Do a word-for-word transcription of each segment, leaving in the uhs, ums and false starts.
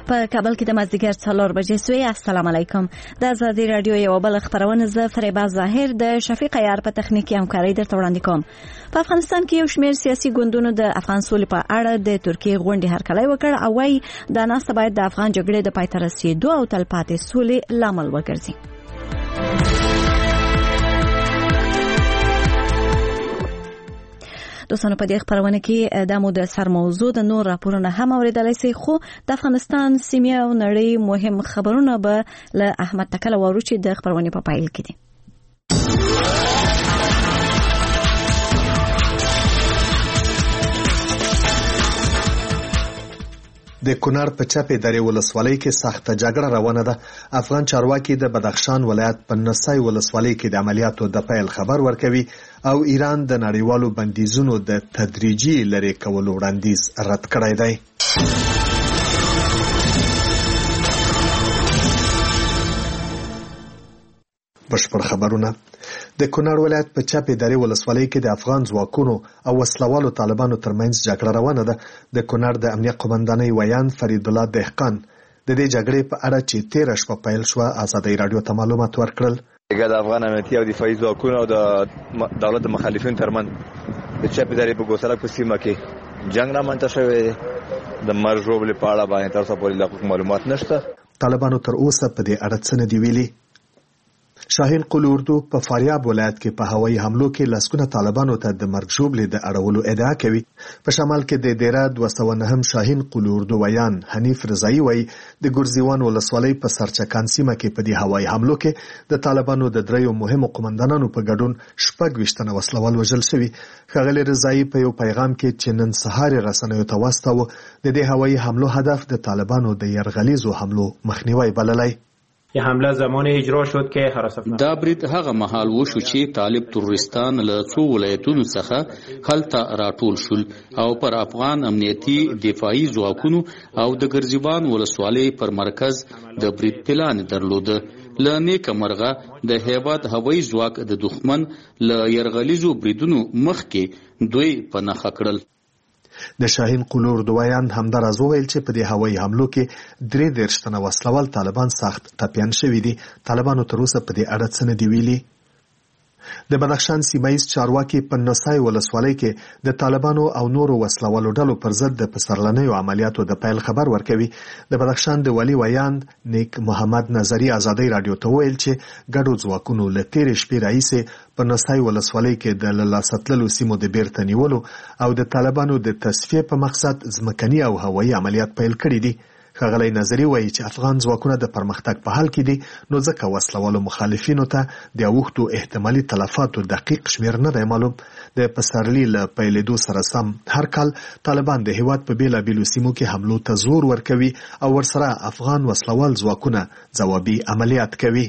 په کابل کې د مازدیګر څلور بجې سوې. السلام علیکم. د ازادي رادیو یو بل خبرونه زه فریبا ظاهر د شفیق عیار په تخنیکی همکاري درته وړاندې کوم. په افغانستان کې یو شمېر سیاسي ګوندونو د افغان سولې په اړه د ترکیې غونډې هرکلی وکړ او وايي دا ناسته باید د افغان جګړې د پای ته رسېدو او تلپاتې سولې لامل وګرځي. دوستانو په دې خبرونه کې د مو د سر موضوع د نور راپورونه هم اوریدلای شئ، خو د افغانستان سیمه او نړۍ مهم خبرونه به له احمد تکل وورو چې د خبرونه په پایل کې دي. د کونړ په چپې درې ولسوالۍ کې سخته جګړه روانه ده. افغان چارواکي د بدخشان ولایت په نسای ولسوالۍ کې د عملیاتو د پیل خبر ورکوي او ایران د نړیوالو بندیزونو د تدریجي لرې کولو وړاندیز رد کړی دی. بشپړ خبرونه. د کونړ ولایت په چپې درې ولسوالۍ کې د افغان ځواکونو او وسلوالو طالبانو ترمنځ جګړه روانه ده. د کونړ د امنیه قومندانۍ ویان فرید الله دهقان د دې جګړې په اړه چې تیره شپه پیل شوه ازادي رادیو ته معلومات ورکړل. د افغان امنیتي او دفاعي ځواکونو او د دولت د مخالفینو ترمنځ د چپې درې په ګوسلک په سیمه کې جنگ رامنځته شوی دی. د مرګ ژوبلې په اړه باندې تر اوسه پورې لا معلومات نشته. طالبانو تر اوسه په دې اړه څه نه دی ویلي. شاهین قل اردو په فاریاب ولایت کې په هوایي حملو کې لسګونه طالبانو ته د مرګ ژوبلې د اړولو ادعا کوي. په شمال کې د دیره دوه سوه نهم شاهین قل اردو ویان حنیف رضایی وایي د ګرزیوان ولسوالۍ په سرچکان سیمه کې په دې هوایي حملو کې د طالبانو د دریو مهمو قومندانانو په ګډون شپږ ویشت تنه وسلوال وژل شوي. ښاغلي رضایی په یو پیغام کې چې نن سهار رسنیو ته واستاوه د دې هوایي حملو هدف د طالبانو د یرغلیزو حملو مخنیوی بللی. یه حمله زمانی اجرا شد که حراست دا برید هغه مهال وشو چې طالب تروریستان له څو ولایتونو څخه هلته راټول شول او پر افغان امنیتي دفاعي ځواکونو او د ګرزیوان ولسوالۍ پر مرکز د برید پلان درلود. له نیکه مرغه د هیواد هوایي ځواک د دښمن له یرغلیزو بریدونو مخکې دوی په نښه کړل. د شاهین قلور دویان همداراز وویل چې په دې هوایي حملو کې درې دېرش تنه وسلوال طالبان سخت ټپیان شوي دي. طالبانو تر اوسه په دې اړه څه نه دي ویلي. د بدخشان سیمایي چارواکي په نسای ولسوالۍ کې د طالبانو او نورو وسلوالو ډلو پر ضد د پسرلنیو عملیاتو د پیل خبر ورکوي. د بدخشان د والي ویان نیک محمد نظری ازادي رادیو ته ویل چې ګډو ځواکونو له تیرې شپې راهیسې په نسای ولسوالۍ کې د له لاسه تللو سیمو د بیرته نیولو او د طالبانو د تصفیې په مقصد ځمکني او هوایي عملیات پیل کړي دي. ښاغلی نظري وایي چې افغان ځواکونه د پرمختګ په حال کې دي، نو ځکه وسلوالو مخالفینو ته د اوښتو احتمالي تلفاتو دقیق شمیر نه دی معلوم. د پسرلي له پیلېدو سره سم هر کال طالبان د هیواد په بیلابیلو سیمو کې حملو ته زور ورکوي او ورسره افغان وسلوال ځواکونه ځوابي عملیات کوي.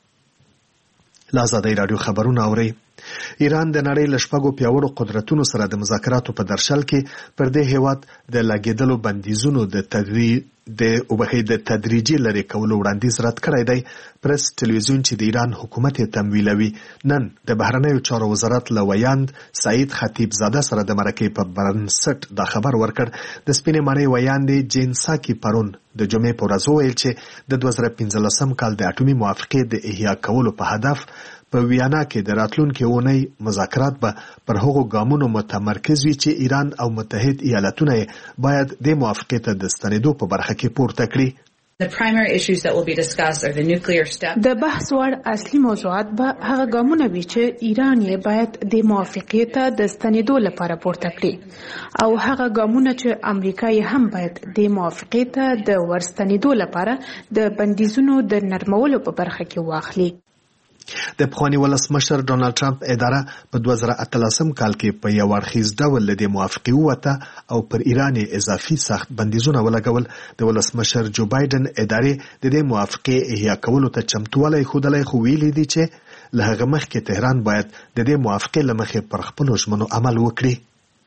له ازادۍ راډیو خبرونه اورئ. ایران د نړۍ له شپږو پیاوړو قدرتونو سره د مذاکراتو په درشل کې پر دې هیواد د لګېدلو بندیزونو د تدریج د وبخې د تدریجي لرې کولو وړاندیز رد کړی دی. پرس ټلویزیون چې د ایران حکومت یې تمویلوي نن د بهرنیو چارو وزارت له ویاند سعید خطیب زاده سره د مرکې په بنسټ دا خبر ورکړ. د سپینې ماڼۍ ویاندې جین ساکي پرون د جمعې په ورځ وویل چې د دوه زره پنځلسم کال د اټومي موافقې د احیا کولو په هدف په ویانا کې د راتلونکي اونۍ مذاکرات به پر هغو ګامونو متمرکز وي چې ایران او متحد ایالتونه باید د موافقې ته د ستنېدو په برخه کې پورته کړي. The primary issues that will be discussed are the nuclear step. د بحث وړ اصلي موضوعات به هغه ګامونه وي چې ایران یې باید د موافقې ته د ستنېدو لپاره پورته کړي او هغه ګامونه چې امریکا یې هم باید د موافقې ته د ورستنېدو لپاره د بندیزونو د نرمولو په برخه کې واخلي. د پخواني ولسمشر ډونالد ټرمپ اداره په دوه زره اتلسم کال کې په یو اړخیز ډول له دې موافقې ووته او پر ایران اضافي سخت بندیزونه ولګول. د ولسمشر جو بایدن ادارې د دې موافقې احیا کولو ته چمتووالی ښودلی، خو ویلي دي چې له هغه مخکې تهران باید د دې موافقې له مخې پر خپلو ژمنو عمل وکړي.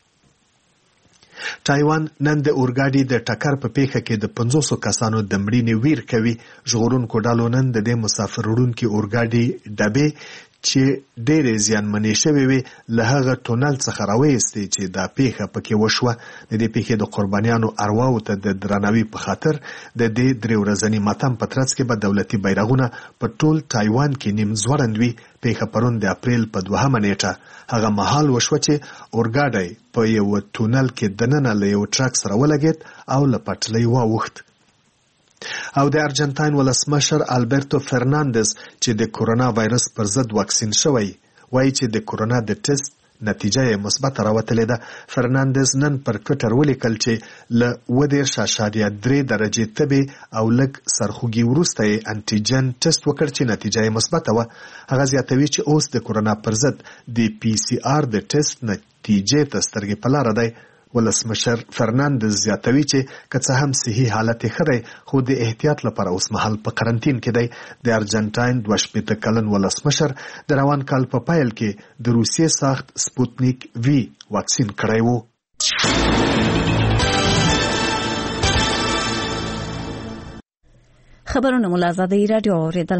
تایوان نن د اورګاډي د ټکر په پیښه کې د پنځوسو کسانو د مړینې ویر کوي. ژغورونکو ډلو نن د دې مسافر وړونکي اورګاډي ډبې چې ډېرې زیانمنې شوې وې له هغه ټونل څخه راویستې چې دا پیښه پکې وشوه. د دې پیښې د قربانیانو ارواو ته د درناوي په خاطر د دې درې ورځني ماتم په ترڅ کې به دولتي بیرغونه په ټول تایوان کې نیم ځوړند وي. پیښه پرون د اپریل په دوهمه نیټه هغه مهال وشوه چې اورګاډی په یو ټونل کې دننه له یو ټرک سره ولګېد او له پټلۍ واوښت. او د ارجنټاین ولسمشر البرتو فرناندز چې د کورونا وایرس پر ضد واکسین شوی وایي چې د کورونا د ټیسټ نتیجه یې مثبت راوتلې ده. فرناندز نن پر ټویټر ولیکل چې له اووه دېرش اعشاریه درې درجې تبې او لږ سرخوږي وروسته یې انټیجن ټیسټ وکړ چې نتیجه یې مثبته وه. هغه زیاتوي چې اوس د کورونا پر ضد د پی سی آر د ټیسټ نتیجې ته سترګې په لاره دی. ولسمشر فرناندز زیاتوي چې که څه هم صحي حالت یې ښه دی خو د احتیاط لپاره اوس مهال په قرنطین کې دی. د ارجنټاین دوه شپېته کلن ولسمشر د روان کال په پیل کې د روسیې ساخت سپوتنیک وی واکسین کړی و. خبرونه مو له آزادۍ راډیو اورېدل.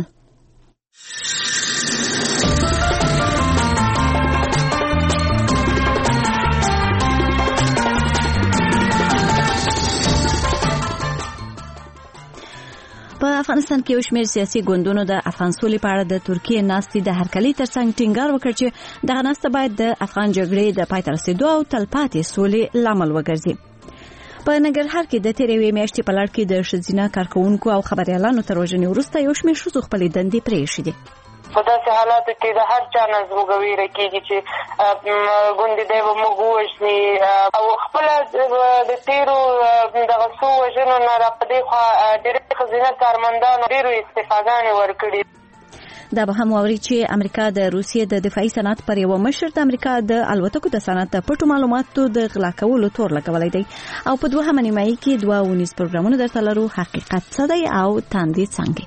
په افغانستان کې یو شمېر سیاسي ګوندونو د افغان سولې په اړه د ترکیې ناستې د هرکلي ترڅنګ ټینګار وکړ چې دغه ناسته باید د افغان جګړې د پای ته رسېدو او تلپاتې سولې لامل وګرځي. په ننګرهار کې د تېرې یوې میاشتې په لړ کې د ښځینه کارکوونکو او خبریالانو تر وژنې وروسته یو شمېر ښځو خپلې دندې پرېښې دي. په داسې حالاتو کې د هر چا نه زموږ ویره کېږي چې ګوندې دی به موږ ووژني او خپله د تېرو دغه څو وژنو نه را په دې خوا ډېرې ښځینه کارمندانو ډېرو استفاګانې ورکړي. دا به هم واوري چې امریکا د روسیې د دفاعي صنعت پر یو مشر د امریکا د الوتکو د صنعت د پټو معلوماتو د غلا کولو تور لګولی دی. او په دوهمه نیمایي کې دوه ونیز پروګرامونه درته لرو. حقیقت څه دی او تاندې څنګه.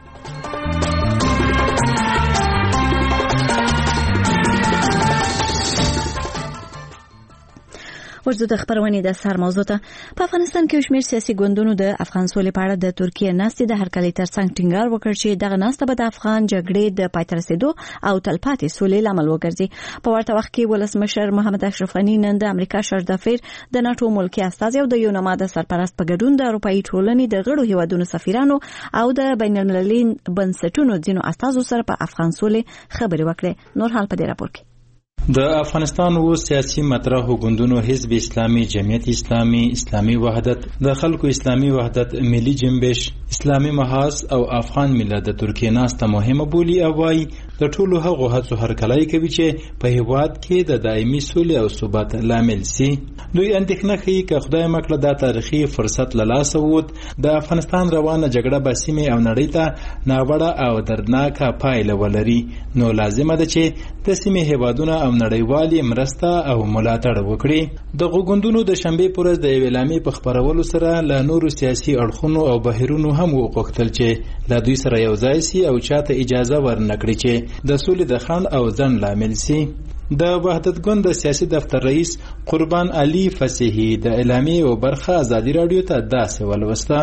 ورځو د خبرونې د سر موضوع ته. په افغانستان کې شمېر سیاسي ګوندونو د افغان سولې په اړه د ترکیې ناستې د هرکلي ترڅنګ ټینګار وکړ چې دغه ناسته به د افغان جګړې د پای ته رسېدو او تلپاتې سولې لامل وګرځي. په ورته وخت کې ولسمشر محمد اشرف غني نن د امریکا شردافیر د ناټو ملکي استازي او د یونما د سرپرست په ګډون د اروپایي ټولنې د غړو هیوادونو سفیرانو او د بین المللي بنسټونو ځینو استازو سره په افغان سولې خبرې وکړې. نور حال په دې راپور کې. د افغانستان و سیاسي مطرحو ګوندونو حزب اسلامي، جمعیت اسلامي، اسلامي وحدت، د خلکو اسلامي وحدت، ملي جنبش، اسلامي محاذ او افغان ملت د ترکیې ناسته مهمه بولي او وايي د ټولو هغو هڅو هرکلی کوي چې په هیواد کې د دایمي سولې او ثبات لامل سي. دوی اندېښنه ښیي که خدای مکړه دا تاریخي فرصت له لاسه ووت د افغانستان روانه جګړه به سیمې او نړۍ ته ناوړه او دردناکه پایله ولري. نو لازمه ده چې د سیمې هیوادونه او نړیوالې مرسته او ملاتړ وکړي. دغه ګوندونو د شنبې په ورځ د یوې اعلامیې په خپرولو سره له نورو سیاسي اړخونو او بهیرونو هم وغوښتل چې له دوی سره یو ځای سي او چاته اجازه ورنکړي چې د سولې د خنډ او ځنډ لامل سي. د وحدت ګوند د سیاسي دفتر رئیس قربان علي فصیحي د اعلامیې او برخه ازادي رادیو ته داسې ولوسته.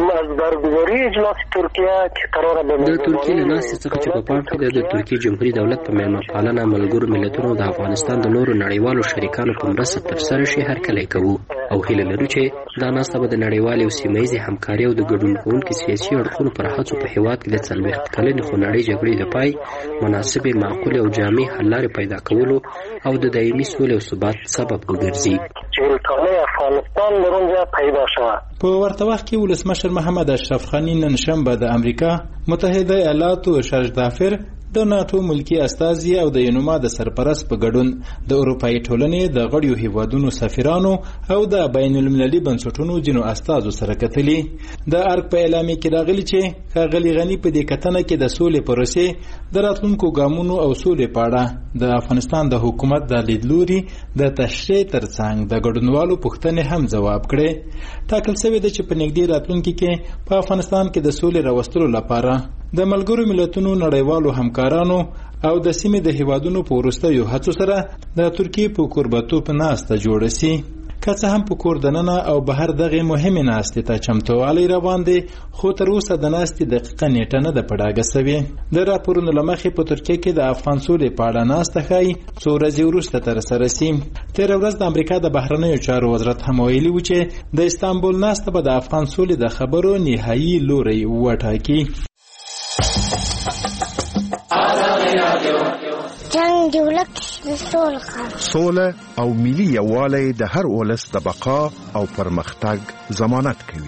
د ترکیې له ناستې څخه چې په پای کې د ترکیې جمهوریت دولت په میلمه پالنه ملګرو ملتونو د افغانستان د نورو نړیوالو شریکانو په مرسته ترسره شي هرکلی کوو او هیله لرو چې دا ناسته به د نړیوالې او سیمه ییزې همکارۍ او د ګډون کوونکو سیاسي اړخونو پر هڅو په هیواد کې د څلوېښت کلنې خونړۍ جګړې د پای مناسبې، معقولې او جامع حل لارې پیدا کولو او د دایمي سولې او ثبات سبب وګرځي. په ورته وخت کې ولسمشر محمد اشرف غني نن شنبه د امریکا متحده ایالاتو شردافر د ناتو ملکی استازي او د یونما د سرپرست په ګډون د اروپایي ټولنې د غړیو هیوادونو سفیرانو او د بین المللي بنسټونو ځینو استازو سره کتلي. د ارګ په اعلامیې کې راغلي چې ښاغلي غني په دې کتنه کې د سولې پروسې د راتلونکو ګامونو او سولې په اړه د افغانستان د حکومت د لیدلوري د تشریح ترڅنګ د ګډونوالو پوښتنې هم ځواب کړي. ټاکل شوی دی چې په نږدې راتلونکي کې په افغانستان کې د سولې راوستلو لپاره د ملګرو ملتونو نړیوالو همکارانو او د سیمې د هیوادونو په وروستیو هڅو سره د ترکیې په کوربتوب ناسته جوړه سي. که څه هم په کور دننه او بهر دغه مهمه ناستې ته چمتووالی روان دی، خو تر اوسه د ناستې دقیقه نیټه نه ده په ډاګه سوې. د راپورونو له مخې په ترکیه کې د افغان سولې په اړه ناسته ښایي څو ورځې وروسته ترسره سي. تېره ورځ د امریکا د بهرنیو چارو وزارت هم ویلي و چې د استانبول ناسته به د افغان سولې د خبرو نهایي لوری وټاکي. جنگ دی ولک سول خان سوله او ملي یووالی د هر ولس د بقا او پرمختګ ضمانت کوي.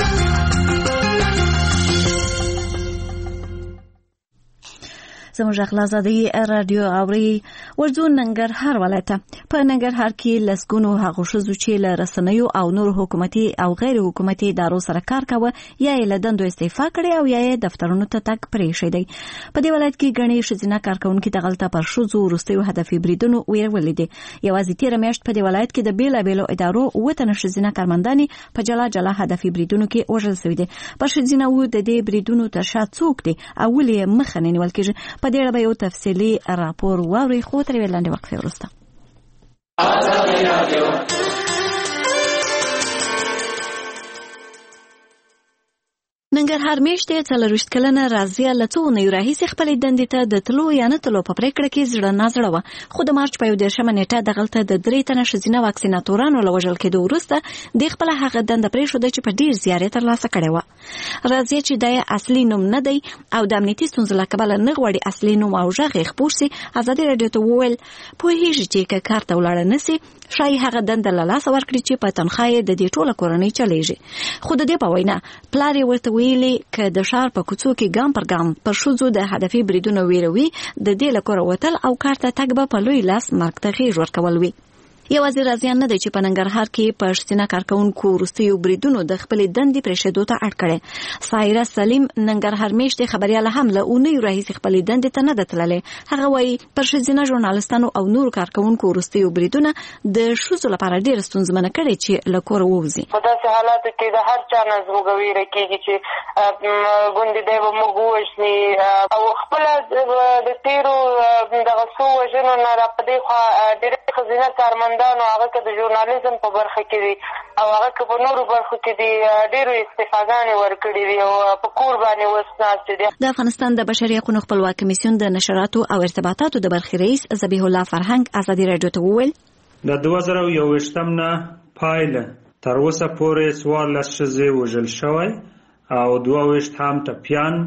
زموږ اخلاصادي رادیو اوري ورځو ننګرهار ولایت په ننګرهار کې لسګونو هغه شزو چې له رسنیو او نور حکومتي او غیر حکومتي ادارو سره کار کاوه یا له دندو استعفا کړي او یا دفترونو ته تک پرې شي. په دې ولایت کې غني شزینه کارکونکو د غلطه پر شزو ورستیو هدفي بریدونو ویرولې دي. یوازې تیر میاشت په دې ولایت کې د بیل بیل ادارو وته شزینه کارمنداني په جلا جلا هدفي بریدونو کې وژل شوی دي. په شزینه و د دې بریدونو تر شا څوک دي او ولې مخه نه نیول کېږي؟ په دې اړه به یو تفصیلي راپور واوري، خو تر وړاندې وقفه وروسته. ننګرهار میشته څلرویشت کلنه رازیه له څو اونیو راهیسې خپلې دندې ته د تلو یا نه تلو په پرېکړه کې زړه نازړه وه، خو د مارچ په یو دېرشمه نیټه دغلته د درې تنه ښځینه واکسیناتورانو له وژل کېدو وروسته دې خپله هغه دنده پرېښوده چې په ډېر زیار یې ترلاسه کړې وه. رازیه چې دا یې اصلي نوم نه دی او د امنیتي ستونزو له کبله نه غواړي اصلي نوم او غږ یې خپور سي، ازادي راډیو ته وویل پوهېږي چې که کار ته ولاړه نه سي ښایي هغه دنده له لاسه ورکړي چې په تنخوا یې د دې ټوله کورنۍ چلیږي. خو د دې په وینا پلار یې ورته ویلي که د ښار په کوڅو کې ګام پر ګام پر ښځو د هدفي بریدونو ویروي، د دې له کوره وتل او کار ته تګ به په لوی لاس مرګ ته غېږ ورکول وي. یوازې رازیان نه دی چې په ننګرهار کې په ښځینه کارکونکو وروستیو بریدونو د خپلې دندې پرېښودو ته اړ کړی. سایره سلیم ننګرهار میشتې خبریاله هم له اونیو راهیسې خپلې دندې ته نه ده تللې. هغه وایي پر ښځینه ژورنالستانو او نورو کارکونکو وروستیو بریدونه د ښځو لپاره ډېره ستونزمنه کړې چې له کوره ووځي. په داسې حالاتو کې د هر چا نه زموږ ویره کېږي چې ګوندې دی به موږ ووژني او خپله د تېرو دغه څو وژنو نه را په دې خوا ډېرې ښځینه کارمند هغه که د ژورنالیزم په برخه کې دي او هغه که په نورو برخو کې دي ډېرو استفاګانې ورکړي دي او په کور باندې اوس ناستې دي. د افغانستان د بشري حقوقو خپلواک کمیسیون د نشراتو او ارتباطاتو د برخې رئیس ذبیح الله فرهنګ ازادي راډیو ته وویل د دوه زره یوویشتم نه پایله تر اوسه پورې څوارلس ښځې وژل شوی او دوه ویشت هم ټپیان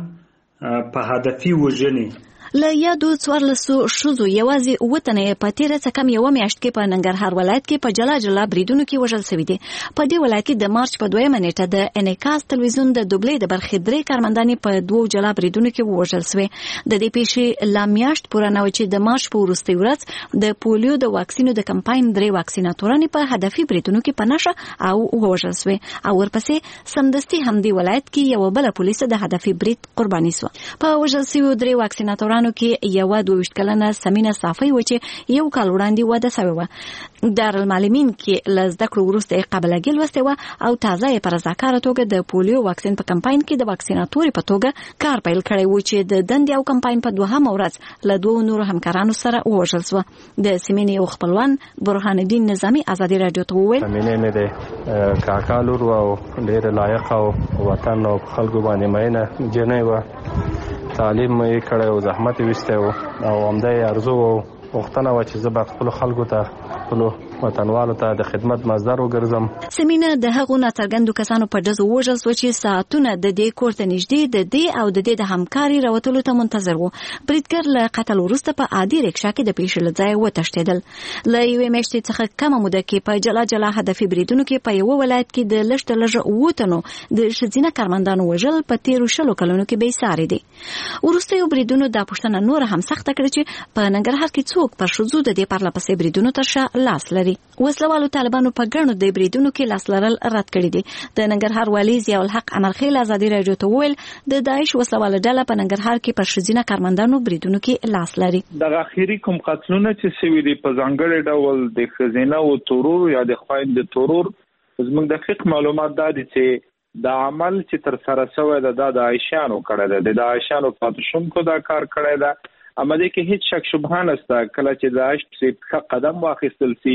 په هدفي وژنې. له یادو څوارلسو ښځو یوازې اووه تنه یې په تېره څه کم یوه میاشت کې په ننګرهار ولایت کې په جلا جلا بریدونو کې وژل شوي دي. په دې ولایت کې د مارچ په دویمه نیټه د انعکاس تلویزیون د دوبلې د برخې درې کارمندانې په دوو جلا بریدونو کې ووژل شوې. د دې پیښې لا میاشت پوره نه وه چې د مارچ په وروستۍ ورځ د پولیو د واکسینو د کمپاین درې واکسیناتورانې په هدفي بریدونو کې په نښه او ووژل شوې او ورپسې سمدستي همدې ولایت کې یوه بله پولیسه د هدفي برید قرباني شوه. په وژل شویو درې واکسیناتورانو کې یوه دوه ویشت کلنه سمینه صافی و چې یو کال وړاندې واده شوې وه. دارالمعلمین کې له زده کړو وروسته یې قابله ګي لوستې وه او تازه یې په رضاکاره توګه د پولیو واکسین په کمپاین کې د واکسیناتورې په توګه کار پیل کړی و چې د دندې او کمپاین په دوهمه ورځ له دوو نورو همکارانو سره ووژل شوه. د سیمینې یو خپلوان برهان الدین نظامي ازادي راډیو ته وویل سیمینې مې د کاکا لور او ډېره لایقه او وطن او خلکو باندې مینه جنۍ وه. تعلیم یې کړی او زحمت یې ویستی و او همدا یې ارزو و غوښتنه وه چې زه به خپلو خلکو ته خپلو وطنوالو ته د خدمت مصدر وګرځم. سیمینه د هغو ناڅرګندو کسانو په ډزو ووژل شوه چې ساعتونه د دې کور ته نږدې د دې او د دې د همکاري راوتلو ته منتظر وو. بریدګر له قتل وروسته په عادي رکشا کې د پیښې له ځایه وتښتېدل. له یوې میاشتې څخه کمه موده کې په جلا جلا هدفي بریدونو کې په یوه ولایت کې د لږ تر لږه اووه تنو د ښځینه کارمندانو وژل په تېرو شلو کلونو کې بېساري دي. وروستیو بریدونو دا پوښتنه نوره هم سخته کړه چې په ننګرهار کې څوک پر ښځو د دې پرله پسې بریدونو تر شا لاس لري. وسلوالو طالبانو په ګڼو د بریدونو کې لاس لرل رد کړي دي. د ننګرهار والي ضیاء الحق عمرخیل ازادي راډیو ته وویل د داعش وسلواله ډله په ننګرهار کې پر ښځینه کارمندانو بریدونو کې لاس لري. د اخیری کوم قتلونه چې سوي دي په ځانګړي ډول د ښځینه او تورور یا د خویندو تورور زموږ دقیق معلومات دا دي چې د عمل چې تر سره شوی ده دا د عایشانو کړی ده، د عایشانو پاتشونکو دا کار کړی ده. اما دې کې هیڅ شک شبهه نشته کله چې داعش په قدم واخیستل سي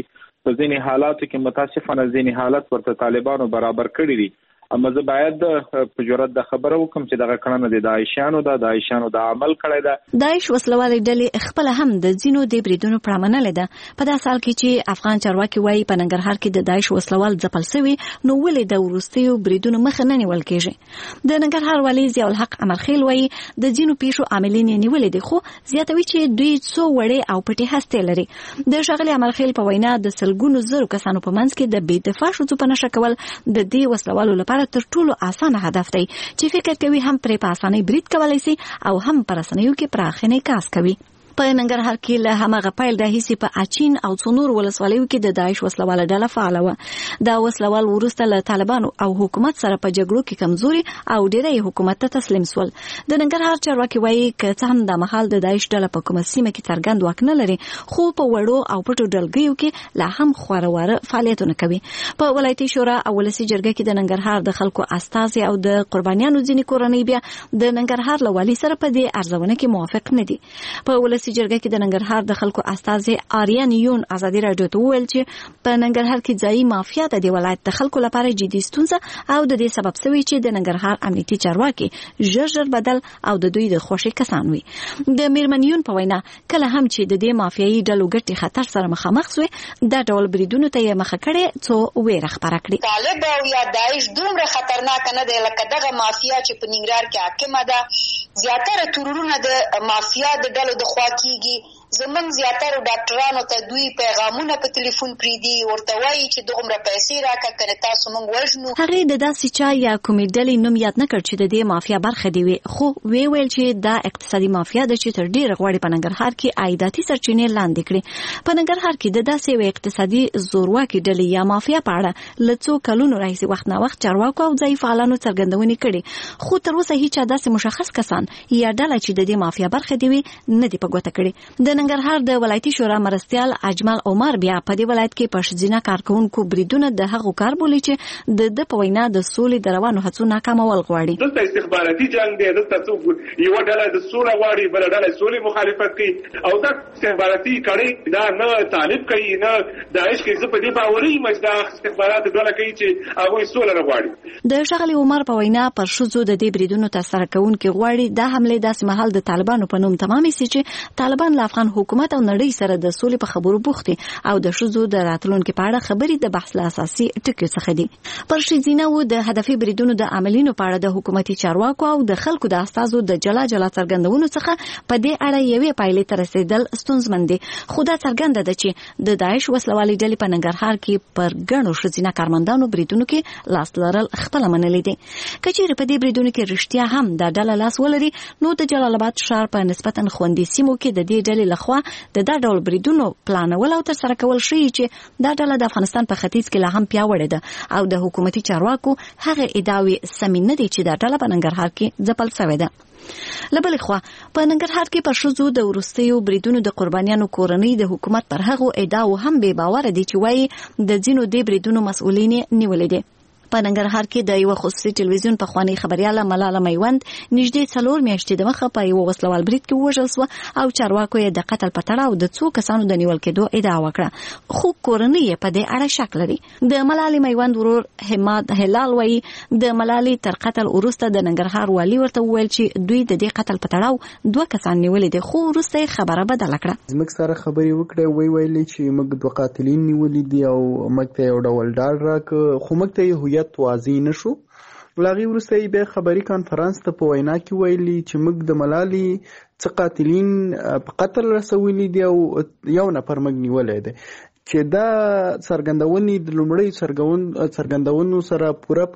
په ځینې حالاتو کې متاسفانه ځینې حالت ورته طالبانو برابر کړی دي. اما زه باید په جرأت د خبره وکم چې دغه کړنه د داعشانو ده، د داعشانو د عمل کړی ده. داعش وسلوالې ډلې خپل هم د ځینو د بریدونو پړه منلې ده. په دا سال کې چې افغان چارواکي وایي په ننګرهار کې د داعش وسلوال ځپل شوي، نو ولې د وروستیو بریدونو مخه نه نیول کېږي؟ د ننګرهار والي ضیاء الحق امرخیل وایي د ځینو پیښو عاملین یې نیولې دي، خو زیاتوي چې دوی څو وړې او پټې هستې لري. د ښاغلي امرخیل په وینا د سلګونو زرو کسانو په منځ کې د بې دفاع ښځو په نښه کول د دې وسلوالو لپاره تر ټولو اسانه هدف دی چې فکر کوي هم پرې په اسانۍ برید کولی شي او هم پر رسنیو کې پراخ انعکاس کوي. په ننګرهار کې له هماغه پیل د هیڅ په اچین او څنور ولسوالیو کې د داعش وسلواله ډله فعاله وه. دا وسلوال وروسته له طالبانو او حکومت سره په جګړو کې کمزوري او ډېری حکومت ته تسلیم سول. د ننګرهار چارواکي وایي که څه هم د مهال د داعش ډله په کومه سیمه کې څرګند واک نه لري، خو په وړو او پټو ډلګیو کې لا هم خورواره فعالیتونه کوي. په ولایتي شورا او ولسي جرګه کې د ننګرهار د خلکو استازي او د قربانیانو ځینې کورنۍ بیا د ننګرهار له والي سره په دې ارزونه کې موافق نه دي. په ولسي جرګه کې د ننګرهار د خلکو استازي آریان یون ازادي راډیو ته وویل چې په ننګرهار کې ځایي مافیا د دې ولایت د خلکو لپاره جدي ستونزه او د دې سبب شوی چې د ننګرهار امنیتي چارواکي ژر ژر بدل او د دوی د خوښۍ کسان وي. د میرمن یون په وینا کله هم چې د دې مافیایي ډلو ګټې خطر سره مخامخ شوي، دا ډول بریدونو ته یې مخه کړې څو ویره خپره کړي. طالب او یا داعش دومره خطرناک نه دی لکه دغه مافیا چې په ننګرهار کې حاکمه ده. زیاتره تورورونه د مافیا د ډلو د خوا کیږي. زمون زیاتره ډاکټرانو ته دوی پیغامونه په ټلیفون پریدي، ورته وایي چې دغومره پیسې راکړه کنه تاسو مونږ وژنو. هغه د داسې چا یا کومې ډلې نوم یاد نه کړ چې د دې مافیا برخه دی وي، خو وی ویل چې دا اقتصادي مافیا ده چې تر ډیره غوړي په ننګرهار کې عایداتي سرچینې لاندې کړي. په ننګرهار کې د داسې یو اقتصادي زورواکي ډلې یا مافیا په اړه له څو کلونو راهیسې وخت نه وخت چارواکو او ځایي فعالانو څرګندونې کړي، خو تر اوسه هیڅ داسې مشخص کسان یا ډله چې د دې مافیا برخه دی وي نه دی په ګوته کړي. د ننګرهار د ولایتي شورا مرستیال اجمل عمر بیا په دې ولایت کې په ښځینه کارکونکو بریدونه د هغو کار بولي چې د د په وینا د سولې د روانو هڅو ناکامول غواړي. دلته استخباراتي جنگ دی، دلته څوک یو ډله د سوله غواړي، بل ډله سولې مخالفت کوي او دا استخباراتي کړي دا نه طالب کوي نه داعش کوي. زه په دې باوري یم چې دا استخبارات ډله کوي چې هغوی سوله غواړي. د ښاغلي عمر په وینا پر ښځو د دې بریدونو ترسره کوونکي غواړي دا حملې داسې مهال د طالبانو په نوم تمامې سي چې طالبان له افغان حکومت او نړۍ سره د سولې په خبرو بوختي او د ښځو د راتلونکو په اړه خبرې د بحث له اساسي ټکو څخه دي. پر ښځینه و د هدفي بریدونو د عملینو په اړه د حکومتي چارواکو او د خلکو د استازو د جلا جلا څرګندونو څخه په دې اړه یوې پایلې ته رسیدل ستونزمن دي. خو دا څرګنده ده چې د داعش وسلوالې ډلې په ننګرهار کې پر ګڼو ښځینه کارمندانو بریدونو کې لاس لرل خپله منلې دي. که چیرې په دې بریدونو کې رښتیا هم دا ډله لاس ولري، نو د جلال آباد ښار په نسبتا خوندي سیمو کې د دې ډلې لخوا د دا ډول بریدونو پلانول او ترسره کول شي چې دا ډله د افغانستان په ختیځ کې لا هم پیاوړې ده او د حکومتي چارواکو هغه ادعاوې سمې نه دي چې دا ډله په ننګرهار کې ځپل شوې ده. له بلې خوا په ننګرهار کې پر ښځو د وروستیو بریدونو د قربانیانو کورنۍ د حکومت پر هغو ادعاو هم بې باوره دي چې وایي د ځینو دې بریدونو مسؤلین یې نیولې دي. په ننګرهار کې د یو خصوصي ټلویزیون په خواني خبرياله ملاله میوند نږدې څلور میاشتې د مخه په یو وسلوال برید کې وژل شو او چارواکو یې د قتل په تړاو د څو کسانو د نیول کېدو ادعا وکړه، خو کورنۍ یې په دې اړه شک لري. د ملالې میوند ورور حماد هلال وایي د ملالې تر قتل وروسته د ننګرهار والي ورته وویل چې دوی د دې قتل په تړاو دوه کسان نیولې دي، خو وروسته یې خبره بدله کړه. زموږ سره خبرې وکړې، وی ویلې چې موږ دوه قاتلین نیولې دي او موږ ته یو ډول ډاډ راکړ، خو موږ ته یې هویت واضح نه شو. لاغي وروسته یې بیا خبري کانفرنس ته په وینا کې ویلي چې موږ د ملالې څه قاتلین په قتل رسولي دي او یو نفر موږ نیولی دی، چې دا څرګندونې د لومړی څرګندونو سره پوره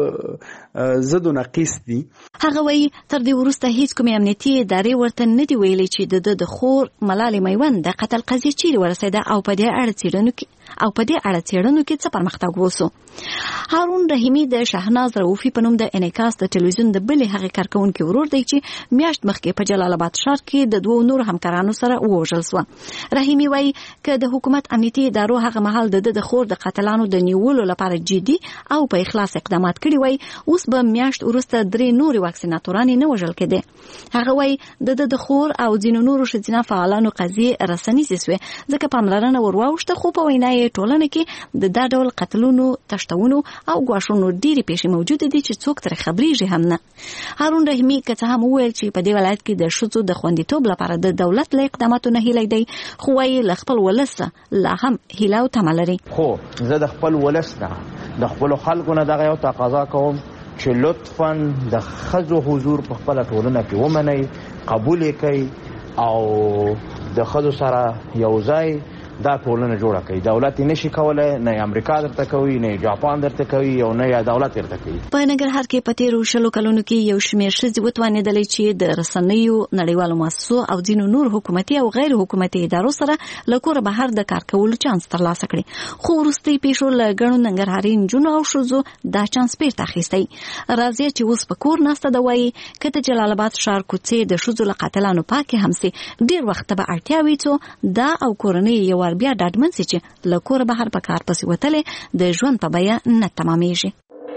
په ضد و نقیص دي. هغه وایي تر دې وروسته هیڅ کومې امنیتي ادارې ورته نه دي ویلي چې د خور ملالې میوند د قتل قضیه چیرې ورسېده او په دې اړه څېړنو کې او په دې اړه څېړنو کې څه پرمختګ وسو. هارون رحیمي د شهناز رؤفي په نوم د انعکاس د ټلویزیون د بلې هغې کارکونکي ورور دی چې میاشت مخکې په جلال آباد ښار کې د دوو نورو همکارانو سره ووژل شو. رحیمي وایي که د حکومت امنیتي امنیتي ادارو هغه مهال د د خور د قاتلانو د نیولو لپاره جدي او په اخلاص اقدامات کړي وای، اوس به میاشت وروسته درې نورې واکسیناتورانې نه وژل کېدې. هغه وای د د خور او ځینو نورو ښځینه فعالانو قضیې رسنیزې سوې ځکه پاملرنه ور واوښته، خو په وینا یې ټولنه کې د دا ډول قتلونو، تشتونو او ګواښونو ډېرې پیښې موجوده دي چې څوک ترې خبرېږي هم نه. هارون رحیمي که څه هم وویل چې په دې ولایت کې د ښځو د خوندیتوب لپاره د دولت له اقداماتو نه هیلی دی، خو وایي له خپل ولس لا هم هیله او تمه لري. خو زه د خپل ولس نه د خپلو خلکو نه دغه یو تقاضا کوم چې لطفا د ښځو حضور په خپله ټولنه کې ومنئ، قبول یې کوئ او د ښځو سره یو ځای دا ټولنه جوړه کوي. دولت نشي کولای، نه امریکا درته کوي، نه جاپان درته کوي او نه یا دولت درته کوي. په ننګرهار کې په تیرو شلو کلونو کې یو شمېر ښځې وتوانېدلې چې د رسنیو، نړیوالو مؤسسو او ځینو نور حکومتي او غیر حکومتي ادارو سره له کوره بهر د کار کولو چانس ترلاسه کړي، خو وروستۍ پیښو له ګڼو ننګرهاري نجونو او ښځو دا چانس بیرته اخیستی. راځي چې اوس په کور ناسته ده وایي که د جلال آباد ښار کوڅې د ښځو له قاتلانو پاکې هم سي، ډېر وخت به اړتیا وي څو دا او کورنۍ یو بیا ډاډمن سي چې له کوره بهر په کار پسې وتلې د ژوند په بیه نه تمامیږي.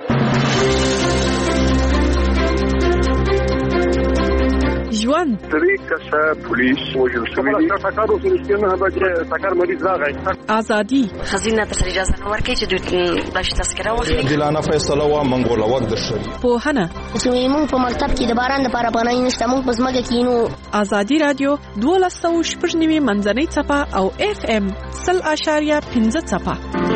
ژوند درې کسه پولیس وژل شوي دي. سکر اوس رښتیا نه بچې سکر مریض راغی. ازادي خزینه ته اجازه نه ورکړي چې دوی د تذکره واخلي. عادلانه فیصله وا منګول وخت درشي. پوهنه چې موږ په مکتب کې د باران لپاره پناه نشته، موږ په ځمکه کې نو. ازادي رادیو دولس سوه شپږ نوي منځنۍ څپه او اف ام سل اشاریه پنځه څپه.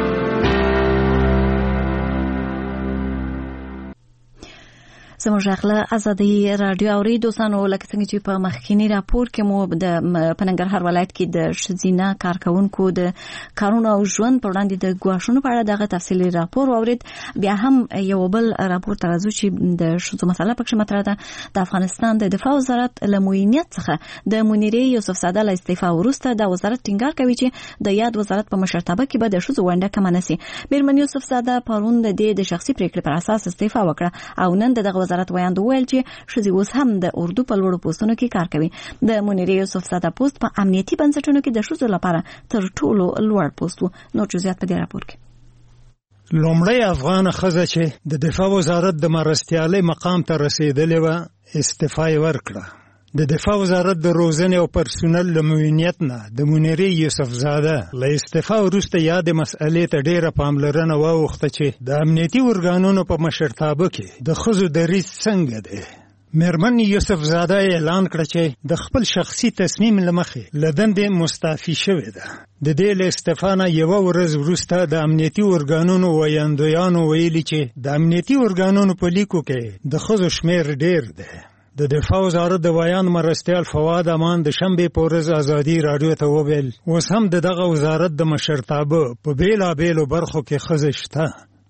زموږ غله ازادي رادیو اوریدونکو لکه څنګه چې په مخکینی راپور کې مو د پننګرهار ولایت کې د ښځینه کارکونکو د کارونو او ژوند پر وړاندې د ګواښونو په اړه دغه تفصیلي راپور واورید. بیا هم یو بل راپور ترازو چې د ښځو مسله پکې مطرح ده. د افغانستان د دفاع وزارت له موینیت څخه د منیرې یوسفزاده له استعفا وروسته د وزارت ټینګار کوي چې د یاد وزارت په مشرتابه کې به د ښځو ونډه کمه نشي. میرمن یوسفزاده پرون د دې د شخصي پریکړې پر اساس استعفا وکړه او نن دغه وزارت ویاند ویل چې ښځې اوس هم د اردو په لوړو پوسټونو کې کار کوي. د منیرې یوسفزاده پوسټ په امنیتي بنسټونو کې د ښځو لپاره تر ټولو لوړ پوسټ و. نور جزئیات په دې راپور کې. لومړی افغان ښځه چې د دفاع وزارت د مرستیالۍ مقام ته رسیدلې وه استعفا یې ورکړه. د دفاع وزارت د روزنې او پرسونل له موینیت نه د منیرې یوسفزاده له استعفا وروسته یادې مسئلې ته ډېره پاملرنه واوښته چې د امنیتي ارګانونو په مشرتابه کې د ښځو دریځ څنګه دی. میرمن یوسفزاده اعلان کړه چې د خپل شخصي تصمیم له مخې له دندې مستعفي شوې ده. د دې له استعفا نه یوه ورځ وروسته د امنیتي ارګانونو ویاندویانو ویلي چې د امنیتي ارګانونو په لیکو کې د ښځو شمېر ډېر دی. د دفاع وزارت د ویاند مرستیال فواد امان د شنبې په ورځ ازادي راډیو ته وویل اوس هم د دغه وزارت د مشرتابه په بیلابیلو برخو کې ښځې شته.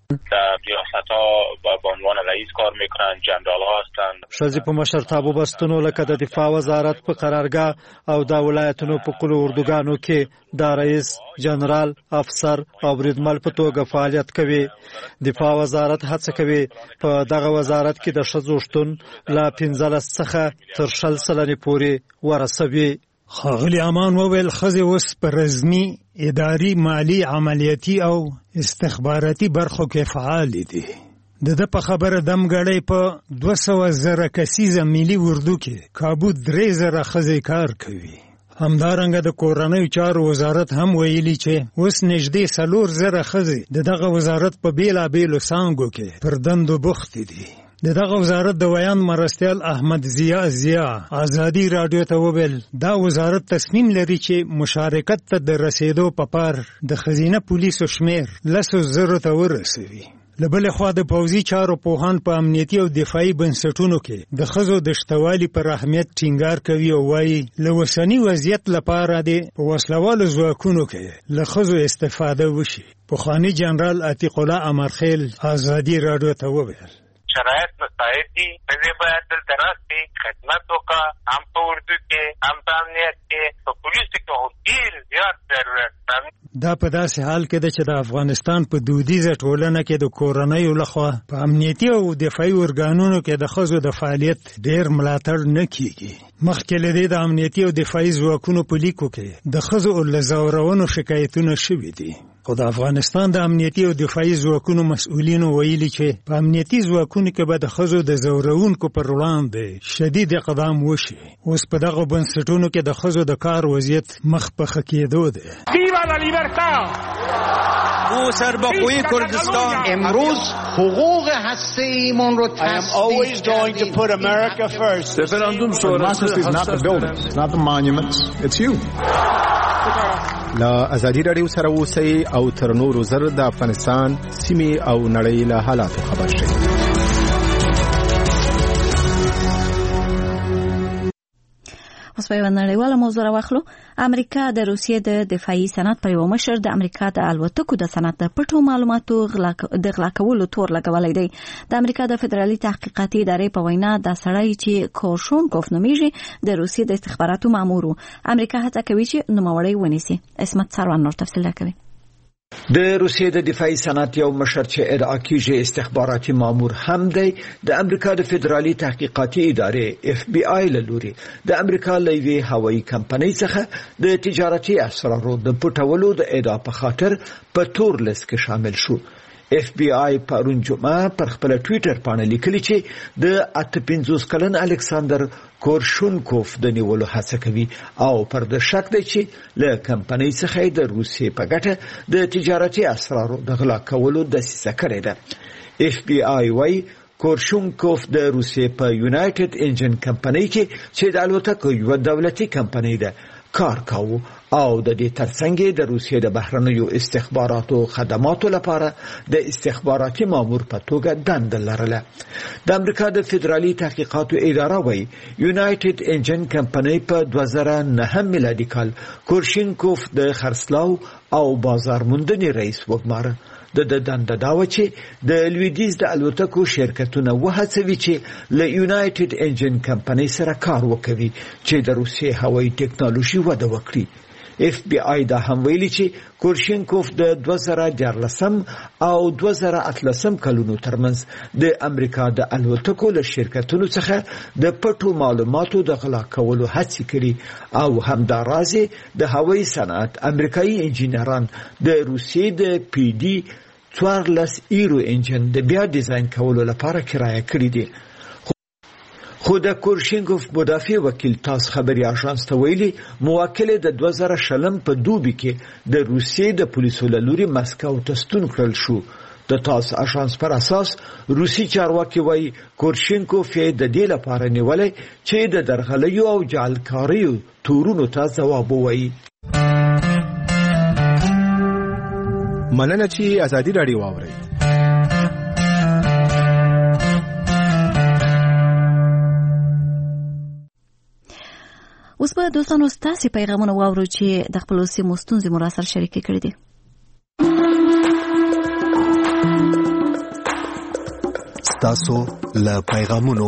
در ریاست‌ها به عنوان رئیس کار میکنن، جنرال ها هستند. ښځې په مشرتابو بستونو لکه د دفاع وزارت په قرارګاه او د ولایتونو په قلو اردوګانو کې د رئیس، جنرال، افسر او بریدمل په توګه فعالیت کوي. دفاع وزارت هڅه کوي په دغه وزارت کې د ښځو شتون له پنځلس څخه تر شل سلنې پورې ورسوي. ښاغلي امان وویل ښځې اوس په رزمي، اداري، مالی، عملیاتي او استخباراتي برخو کې فعالې دي. د ده په خبره دمګړی په دوه سوه زره کسیزه ملي اردو کې کابو درې زره ښځې کار کوي. همدارنګه د کورنیو چارو وزارت هم ویلي چې اوس نږدې څلور زره ښځې د دغه وزارت په بیلابیلو څانګو کې پر دندو بوختې دي. د دغه وزارت د ویاند مرستیال احمد ضیا ضیا ازادي راډیو ته وویل دا وزارت تصمیم لري چې مشارکت ته د رسیدو په پار د ښځینه پولیسو شمېر لسو زرو ته ورسوي. له بلې خوا د پوځي چارو پوهان په امنیتي او دفاعي بنسټونو کې د ښځو د شتوالي پر اهمیت ټینګار کوي او وایي له اوسني وضعیت لپاره د په وسلوالو ځواکونو کې له ښځو استفاده وشي. پخواني جنرال عتیق الله امرخیل ازادي راډیو ته وویل شرایط مساعد دي، ښځې باید دلته راشي، خدمت وکړه، هم په اردو کې، هم په امنیت کې، په پولیسو کې خو ډېر زیات ضرورت دی. دا په داسې حال کې ده چې د افغانستان په دودیزه ټولنه کې د کورنیو لخوا په امنیتي او دفاعي ارګانونو کې د ښځو د فعالیت ډېر ملاتړ نه کیږي. مخکې له دې د امنیتي او دفاعي ځواکونو په لیکو کې د ښځو له ځورونو شکایتونه شوي دي. خو د افغانستان د امنیتي او دفاعي ځواکونو مسؤلینو ویلي چې په امنیتي ځواکونو کې به د ښځو د ځورونکو پر وړاندې شدید اقدام وشي. اوس په دغه بنسټونو کې د ښځو د کار وضعیت مخ په ښه کېدو دی. او سرباخوی کردستان امروز حقوق هسته‌ایمون رو تثبیت کردیم. رفراندوم شورای is not the buildings, it's not the monuments, it's you. لا ازادي رادیو سره اوسئ او تر نورو زر د افغانستان سیمې او نړۍ له حالاتو خبر شئ. اوس په یوه نړیواله موضوع راواخلو. امریکا د روسیې د دفاعي صنعت پر یوه مشر د امریکا د الوتکو د صنعت د پټو معلوماتو د غلا کولو تور لګولی دی. د امریکا د فدرالي تحقیقاتي ادارې په وینا دا سړی چې کورشونکوف نومیږي د روسیې د استخباراتو مامور و. امریکا هڅه کوي چې نوموړی ونیسي. اسمت سروان نور تفصیل راکوي. د روسیې د دفاعي صنعت یو مشر چې ادعا کیږي استخباراتي مامور هم دی د امریکا د فدرالي تحقیقاتي ادارې اف بی آی له لوري د امریکا له یوې هوایي کمپنۍ څخه د تجارتي اسرارو د پټولو د ادعا په خاطر په تور لیست کې شامل شو. اف بی آی پرون جمعه پر خپل ټوئیټر باندې لیکلي چې د اته پنځوس کلن الکساندر کورشونکوف د نیولو هڅه کوي او پر د شک دی چې له کمپنۍ څخه د روسیې په ګټه د تجارتي اسرارو د غلا کولو دسیسه کړې ده. اف بی آی وايي کورشونکوف د روسیې په یونایټډ انجن کمپنۍ کې چې د الوتکو یو دولتي کمپنۍ ده کار کاوه او د دې ترڅنګ د روسیې د بهرنیو استخباراتو خدماتو لپاره د استخباراتي مامور په توګه دنده لرله. د امریکا د فدرالي تحقیقاتو اداره وايي یونایټډ انجن کمپنۍ په دوه زره نه میلادي کال کورشونکوف د خرڅلاو او بازار موندنې رئیس وګماره. د دنده دا و چې د لویدیز د الوتکو شرکتونه وهڅوي چې له یونایټډ انجن کمپنۍ سره کار وکړي چې د روسیې هوایي ټکنالوژي وده وکړي. اف بی آی دا هم ویلي چې کورشونکوف د دوه زره دیارلسم او دوه زره اتلسم کلونو ترمنځ د امریکا د الوتکو له شرکتونو څخه د پټو معلوماتو د غلا کولو هڅې کړي او همداراز د هوایي صنعت امریکایي انجینران د روسیې د پی ډي څوارلس ایرو انجن د بیا ډیزاین کولو لپاره کرایه کړی دی. خو د کورشونکوف مدافع وکیل تاس خبري اژانس ته ویلي موکل د دوه زره شلم په دوبي کې د روسیې د پولیسو له لوري مسکو ته ستون کړل شو. د تاس اژانس پر اساس روسي چارواکي وایي کورشونکوف یې د دې لپاره نیولای چې د درغلیو او جعلکاریو تورونو ته ځواب ووایي. مننه چې ازادي رادیو واوري. اوس به دوستانو ستاسو پیغامونه واورو چې د خپل سیمو ستونزې مو راسره شریکې کړې دي. ستاسو له پیغامونو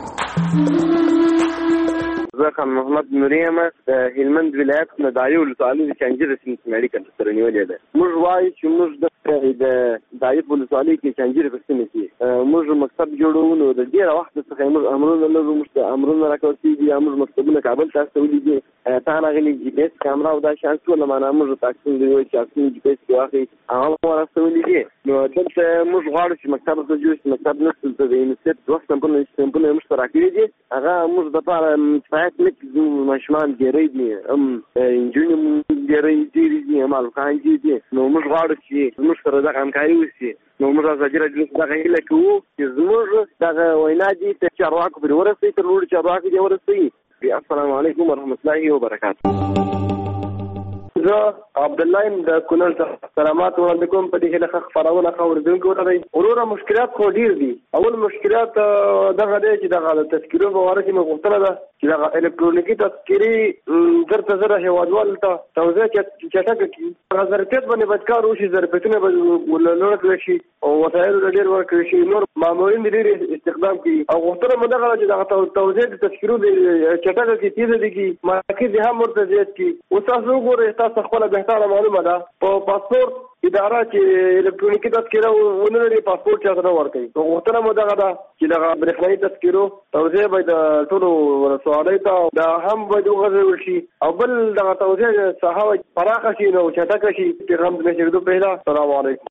زه خان محمد نوري یم د هلمند ولایت نه دایو ولسوالۍ د چنجیر سیمې میډیکل سره نیولې ده. موږ وایو چې موږ د دایو ولسوالۍ کې چنجیر په سیمه کې موږ مکتب جوړو نو د ډیر وخت څخه موږ امرونه لرو موږ امرونه راکوي دي موږ مکتبونه کابل ته استولې دي تا نه غلي جی پی اس کیمرا او دا شان ټول معنا موږ تاکسین دی چې تاکسین جی پی اس کې واخلي هغه ورسولې دي. نو دلته موږ غواړو چې مکتب ته جوړ شي مکتب نسل ته د یونیسف دوه سمبل سمبل مشترکې دي هغه موږ د لپاره فایت لیک مشمان ګری دي ام انجینیم ګری دي مال خان دي. نو موږ غواړو چې موږ سره د همکاري وشي. نو موږ ازادي راډیو څخه هیله کوو چې زموږ دغه وینا دي ته چارواکو پر ورسوي تر نور چارواکو دې ورسوي. السلام علیکم ورحمۃ اللہ وبرکاتہ. زه عبد الله د کونړ څخه سلامات وړاندې کوم په دې کې د خبرونه خبردونکو ورته وروره مشکلات خو ډیر دي. اول مشکلات دغه دی چې دغه تذکیرو په واره کې مغوښتنه ده چې دا الکترونیکي تذکرې درته زره هیوادوال ته توزیع چټکه کړي. هغه ظرفیت باندې باید کار وشي، ظرفیتونه به لوړ کړل شي او وسایل ډېر ورکړل شي، نور مامورین ډېر استخدام کړي. او غوښتنه مو دغه چې دغه توزیع د تذکرو د چټکه کې تیزه دي کې مارکیټ دې هم ورته زیات کړي. اوس تاسو وګورئ، تاسو خپله بهتره معلومه ده په پاسپورټ اداره چې الکترونیکي تذکره ونه لري پاسپورټ چاته نه ورکوي. نو غوښتنه مو دغه ده چې دغه برېښنایي تذکرو توزیع باید ټولو ولسوالیو ته دا هم باید وغځول شي او بل دغه توزیع ساحه باید پراخه شي نو چټکه شي. پیغام د نشریدو پهله السلام علیکم.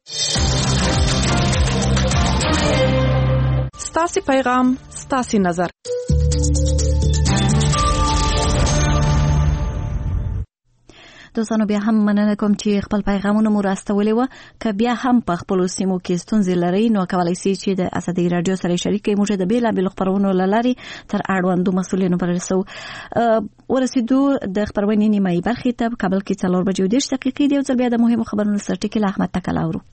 ستاسې پیغام ستاسې نظر. دوستانو بیا هم مننه کوم چې خپل پیغامونه مو راستولې و. که بیا هم په خپل سیمو کې ستونزې لرئ نو کولای شئ چې د ازادي رادیو سره شریک کړئ. موږ د بیلابېلو خپرونو له لارې تر اړوندو مسؤلینو پورې رسو. ورسېدو د خپرونې نیمایي برخې ته. په کابل کې څلور بجې او دېرش دقیقې دي. یو ځل بیا د مهمو خبرونو سر ټکي له احمد تکل اورو.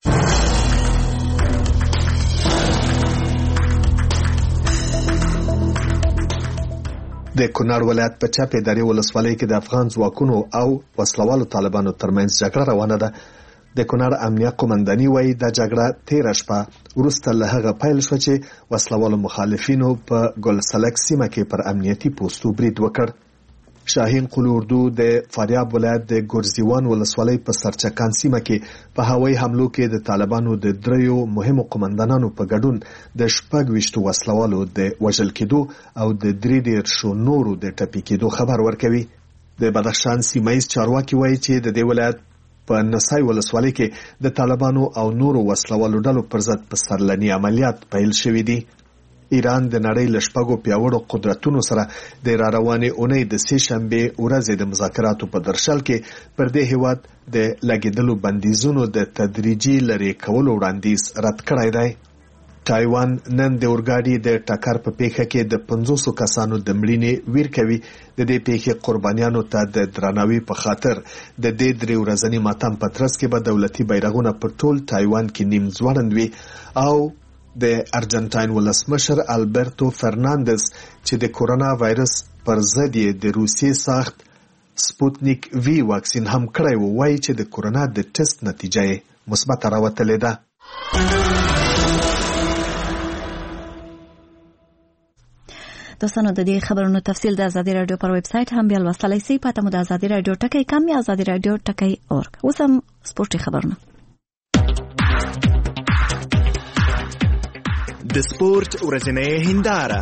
د کونړ ولایت په چاپې درې ولسوالۍ کې د افغان ځواکونو او وسلوالو طالبانو ترمنځ جګړه روانه ده. د کونړ امنیه قومنداني وایي دا جګړه تېره شپه وروسته له هغه پیل شوه چې وسلوالو مخالفینو په ګلسلک سیمه کې پر امنیتي پوستو برید وکړ. شاهین قلو اردو د فاریاب ولایت د ګرزیوان ولسوالۍ په سرچکان سیمه کې په هوایي حملو کې د طالبانو د دریو مهمو قومندانانو په ګډون د شپږ ویشتو وسلوالو د وژل کېدو او د درې دېرشو نورو د ټپي کېدو خبر ورکوي. د بدخشان سیمهیز چارواکي وایي چې د دې ولایت په نسای ولسوالۍ کې د طالبانو او نورو وسلوالو ډلو پر ضد په سرلني عملیات پیل شوي دي. ایران د نړۍ له شپږو پیاوړو قدرتونو سره د را روانې اونۍ د سې شنبې ورځې د مذاکراتو په درشل کې پر دې هیواد د لګېدلو بندیزونو د تدریجي لرې کولو وړاندیز رد کړی دی. تایوان نن د اورګاډي د ټکر په پیښه کې د پنځوسو کسانو د مړینې ویر کوي. د دې پیښې قربانیانو ته د درناوي په خاطر د دې درې ورځني ماتم په ترڅ کې به دولتي بیرغونه په ټول تایوان کې نیم ځوړند وي. او د ارجنټاین ولسمشر البرتو فرناندز چې د کورونا وایرس پر ضد یې د روسیې ساخت سپوتنیک وی واکسین هم کړی و، وایي چې د کورونا د ټیسټ نتیجه یې مثبته راوتلې ده. دوستانو د دې خبرونو تفصیل د ازادي رادیو پر ویب سټ هم بیا لوستلای شئ. پته مو د ازادي رادیو ټکی کم یا ازادي رادیو ټکی اورګ. اوس هم سپورتي خبرونه. د سپورت ورځنۍ هنداره.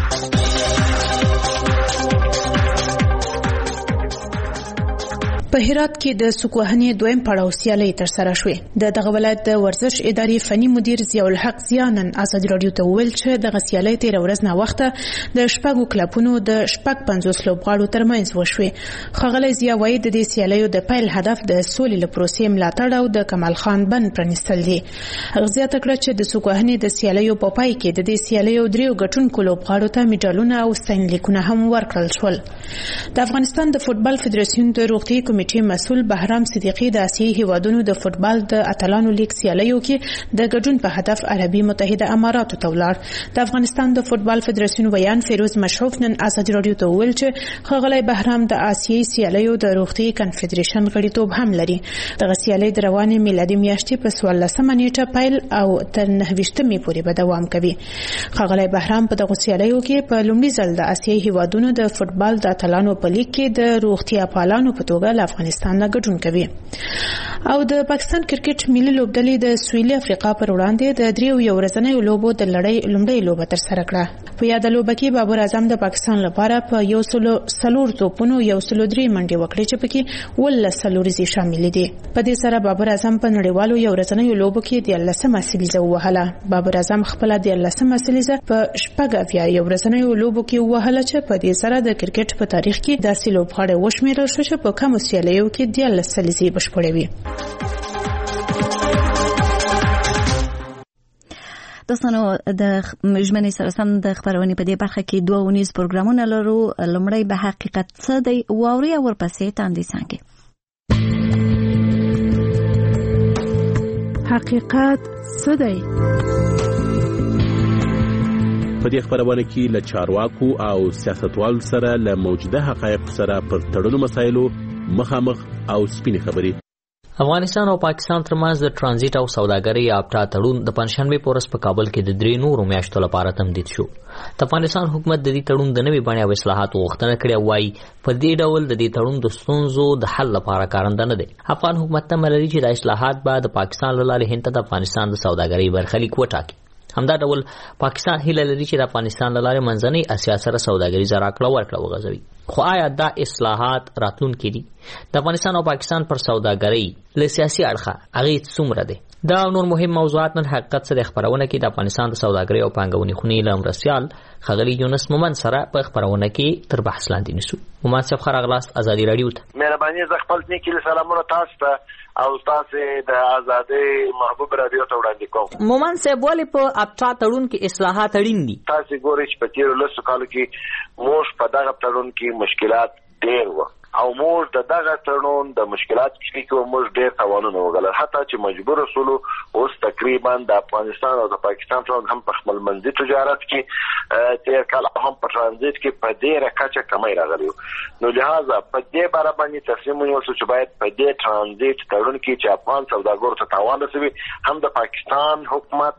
په هرات کې د سوکوهنې دویم پړاو سیالۍ ترسره شوې. د دغه ولایت د ورزش ادارې فني مدیر ضیاء الحق زیانن ازادي رادیو ته وویل چې دغه سیالۍ تېره ورځ ناوخته د شپږو کلبونو د شپږ پنځوس لوبغاړو ترمنځ وشوې. ښاغلی ضیاء وایي د دې سیالیو د پیل هدف د سولې له پروسې ملاتړ او د کمال خان بند پرانیستل دي. هغه زیاته کړه چې د سوکوهنې د سیالیو په پای کې د دې سیالیو دریو ګټونکو لوبغاړو ته میډالونه او ستاینلیکونه هم ورکړل شول. د افغانستان د فوټبال فدراسیون د روغتیايي کمیټې مسؤل بهرام صدیقی د آسیایي هیوادونو د فوټبال د اتلانو لیګ سیالیو کې د ګډون په هدف عربي متحده اماراتو ته ولاړ. د افغانستان د فوټبال فدراسیون ویان فیروز مشروف نن ازادي رادیو ته وویل چې ښاغلی بهرام د آسیایي سیالیو د روغتیايي کنفدریشن غړیتوب هم لري. دغه سیالۍ د روانې میلادي میاشتې په څوارلسمه نیټه پیل او تر نهه ویشتمې پورې به دوام کوي. ښاغلی بهرام په دغو سیالیو کې په لومړي ځل د آسیایي هیوادونو د فوټبال د اتلانو په لیګ کې د روغتیا پالانو په توګه له افغانستان نه ګډون کوي. او د پاکستان کرکټ ملي لوبډلې د سویلي افریقا پر وړاندې د دریو یو ورځنیو لوبو د لړۍ لومړۍ لوبه ترسره کړه. په یاده لوبه کې بابر اعظم د پاکستان لپاره په یو سلو څلور توپونو یو سلو درې منډې وکړې چې پکې ولس څلوريزې شامل دي. په دې سره بابر اعظم په نړیوالو یو ورځنیو لوبو کې د لسمه سلیزه ووهله. بابر اعظم خپل د لسمه سلیزه په شپږ افیا یو ورځنیو لوبو کې ووهله چې په دې سره د کرکټ په تاریخ کې داسې لوبغاړي وشمیرل شو چې په کومو سیالیو کې د لسلیزې بشپړوي. دوستانو د ژمنې سره سم د خبرونې په دې برخه کې دوه ونیز پروګرامونه لرو. لومړی به حقیقت څه دی واوري او ورپسې تاندې څنګه. حقیقت څه دی؟ په دې خبرونه کې له چارواکو او سیاستوالو سره له موجوده حقایقو سره پر تړلو مسایلو مخامخ او سپینې خبرې. افغانستان او پاکستان ترمنځ د ترانزیت او سوداګرۍ اپټا تړون د پنځشنبه په ورځ په کابل کې د درې نورو میاشتو لپاره تمدید شو. د افغانستان حکومت د دې تړون د نوې بڼې او اصلاحاتو غوښتنه کړې وایي په دې ډول د دې تړون د ستونزو د حل لپاره کارنده نه دی. افغان حکومت تمه لري چې د اصلاحات بعد د پاکستان له لارې هند ته د افغانستان د سوداګرۍ برخلیک وټاکي. همدا ډول پاکستان هیله لري چې د افغانستان له لارې منځنۍ اسیا سره سوداګریزه راکړه ورکړه وغځوي. خو آیا دا اصلاحات راتلونکي دي؟ د افغانستان او پاکستان پر سوداګرۍ له سیاسي اړخه اغېز څومره دی؟ دا نور مهم موضوعات نن حقیقت سره خبرونه کې د افغانستان د سوداګرۍ او پانګونې خونې له مرستیال ښاغلي یونس مومن سره په خبرونه کې تر بحث لاندې نیسو. مومن صاحب ښه راغلاست ازادي راډیو ته. مهرباني زه خپل نیکي سلامونه تاسو ته او تاسو د ازادي محبوب راډیو ته وړاندې کوم. مومن صاحب ولې په اپټا تړون کې اصلاحات اړین دي؟ تاسو ګورئ چې په تیرو لسو کالو کې موږ په دغه تړون کې مشکلات ډېر وو او موږ د دغه تړون د مشکلات کې موږ ډېر تاوانونه وګالل، حتی چې مجبور شولو اوس تقریبا د افغانستان او د پاکستان ترمنځ هم په خپل منځي تجارت کې تیر کال هم په ترانزیت کې په ډېره کچه کمی راغلی. نو لہذا په دې باره باندې تصمیم ونیول شو چې باید په دې ترانزیت تړون کې چې افغان سوداګرو ته تاوان رسوي هم د پاکستان حکومت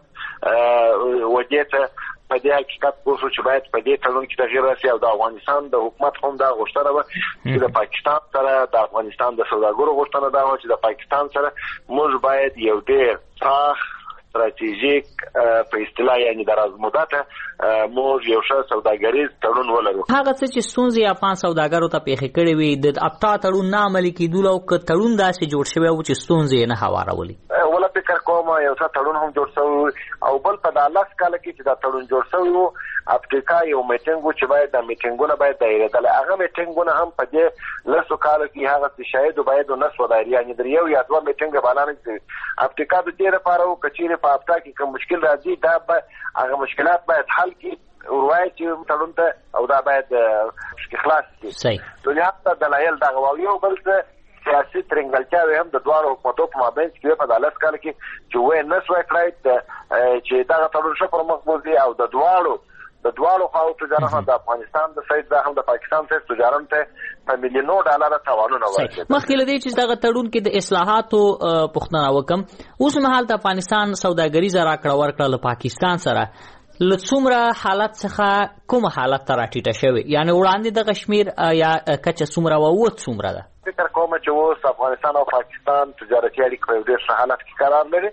وجې ته په دې حقیقت پوه چې باید په دې تړون کې تغییر راسي او د افغانستان د حکومت هم دا غوښتنه وه چې د پاکستان سره د افغانستان د سوداګرو غوښتنه دا وه چې د پاکستان سره موږ باید یو ډېر پراخ استراتیژیک په اصطلاح یعنی دراز مدته موږ یو ښه سوداګریز تړون ولرو. هغه څه چې ستونزې افغان سوداګرو ته پیښې کړې وي د اپټا تړون نه عملي کېدلو او که تړون داسې جوړ شوی و چې ستونزې یې نه هوارولي. ولا فکر کوم یو څه تړون هم جوړ شوی او بل په دا لس کاله کې چې دا تړون جوړ شوی و افریقا یو میټینګ و چې باید د میټینګونه باید دایرېدل. هغه میټینګونه هم په دې لسو کالو کې هغه څه شاید باید ونه سو دایرې یعنې در یو یا دوه میټینګ بالا نه کړي. افریقا د دې لپاره و که چیرې په افتا کې کوم مشکل راځي دا به هغه مشکلات باید حل کړي وروایي چې تړون ته او دا باید خلاص کړي. دنیا ته دلایل دغه او یو بل څه سیاسي ترنګلتیاوې هم د دواړو حکومتو په مابینځ کې په دغه لس کال کې چې وایي نه سوی کړی چې دغه تړون ښه پر مخ بوځي او د دواړو د دواړو خواو تجارت هم د افغانستان د سایډ دا هم د پاکستان سایډ تجارت ته په میلیونو ډالر تاوانونه ورکړي. مخکې له دې چې دغه تړون کې د اصلاحاتو پوښتنه وکم اوس مهال د افغانستان سوداګریزه راکړه ورکړه له پاکستان سره له څومره حالت څخه کوم حالت ته راټیټه شوې یعنې وړاندې دغه شمیر یا کچه څومره وه اوس څومره ده؟ فکر کوم چې اوس افغانستان او پاکستان تجارتي اړیکې په ډېر ښه حالت کې قرار لري.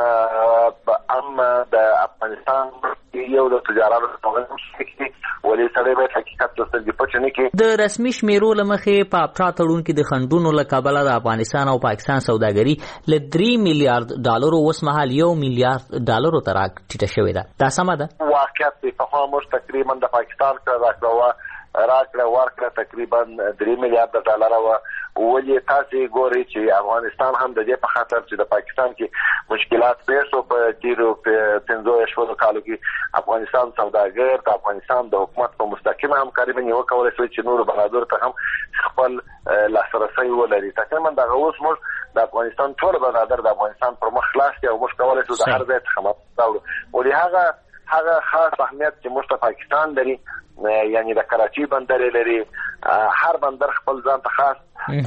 اما د افغانستان یو د تجارت ولې سړی باید حقیقت ته سترګې پټې نه کړي. د رسمي شمیرو له مخې په اپټا تړون کې د خنډونو له کبله د افغانستان او پاکستان سوداګري له درې میلیارډ ډالرو اوس مهال یو میلیارډ ډالرو ته راټیټه شوې ده. دا سمه ده؟ واقعیت دی. پخوا موږ تقریبا د پاکستان سره راکړه راکړه ورکړه تقریبا درې میلیارډ ډالر وه. ولې تاسې ګورئ چې افغانستان هم د دې په خاطر چې د پاکستان کې مشکلات پیښ شو په تېرو پنځو یا شپږو کالو کې افغانستان سوداګر د افغانستان د حکومت په مستقیمه همکاري باندې وکولی شوی چې نورو بهادرو ته هم خپل لاسرسی ولري. تقریبا دغه اوس موږ د افغانستان ټول بهادر د افغانستان پر مخ خلاص دي او موږ کولی شو د هر ځای څخه مدد راوړو. ولې هغه هغه خاص اهمیت چې موږ ته پاکستان لري یعنی د کراچي بندر لري، هر بندر خپل ځان ته خاص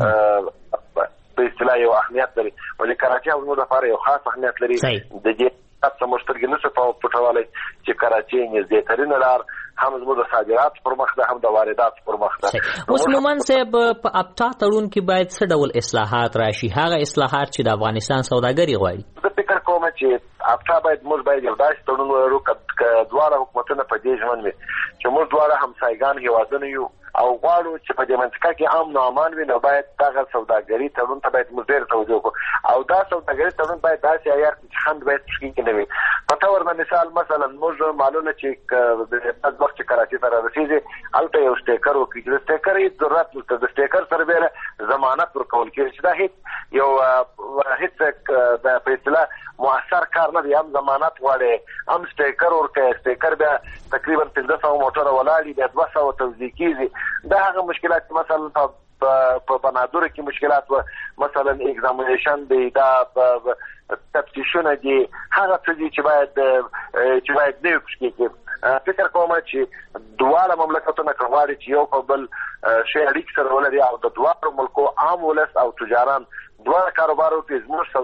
په اصطلاح یو اهمیت لري. ولې کراچي هم زموږ لپاره یو خاص اهمیت لري. د دې څه مشترک نه څه پټولای چې کراچي نږدې ترینه لار هم زموږ د صادرات پر مخ ده هم د واردات پر مخ ده. اوس مومن صاحب په اپټا تړون کې باید څه ډول اصلاحات راشي؟ هغه اصلاحات چې د افغانستان سوداګري غواړي. زه فکر کوم چې اپټا باید موږ باید یو داسې تړون ولرو که دواړه حکومتونه په دې ژمن وي چې موږ دواړه همسایګان هېوادونه یو او غواړو چې په دې منطقه کې امن او امان وي. نو باید دغه سوداګري تړون ته باید موږ ډېر توجه وکړو او دا سوداګري تړون باید داسې عیار کړي چې خنډ باید پکې کې نه وي. په طور د مثال مثلا موږ معلومه چې بعض وخت چې کراچي ته رارسېږي هلته یو سټیکر وکړي چې د سټیکر هېڅ ضرورت نشته. د سټیکر سره بیا ضمانت ورکول کېږي چې دا هېڅ یو هېڅ د په اصطلاح مؤثر کار نه دی. هم ضمانت غواړي هم سټیکر ورکوي. سټیکر بیا تقریبا پنځه سوه موټره ولاړ دي بیا دوه سوه توزیع کېږي. دا هغه مشکلات مثلا په بنادرو کې مشکلات و مثلا اگزامینیشن دی دا تفتیشونه دي هغه څه دي چې باید چې باید نه وکړي. فکر کوم چې دواړه مملکتونه غواړي چې یو په بل شی اړیکې سره ولري او د دواړو ملکو عام ولس او تجاران دواړه کاروبارو کې زموږ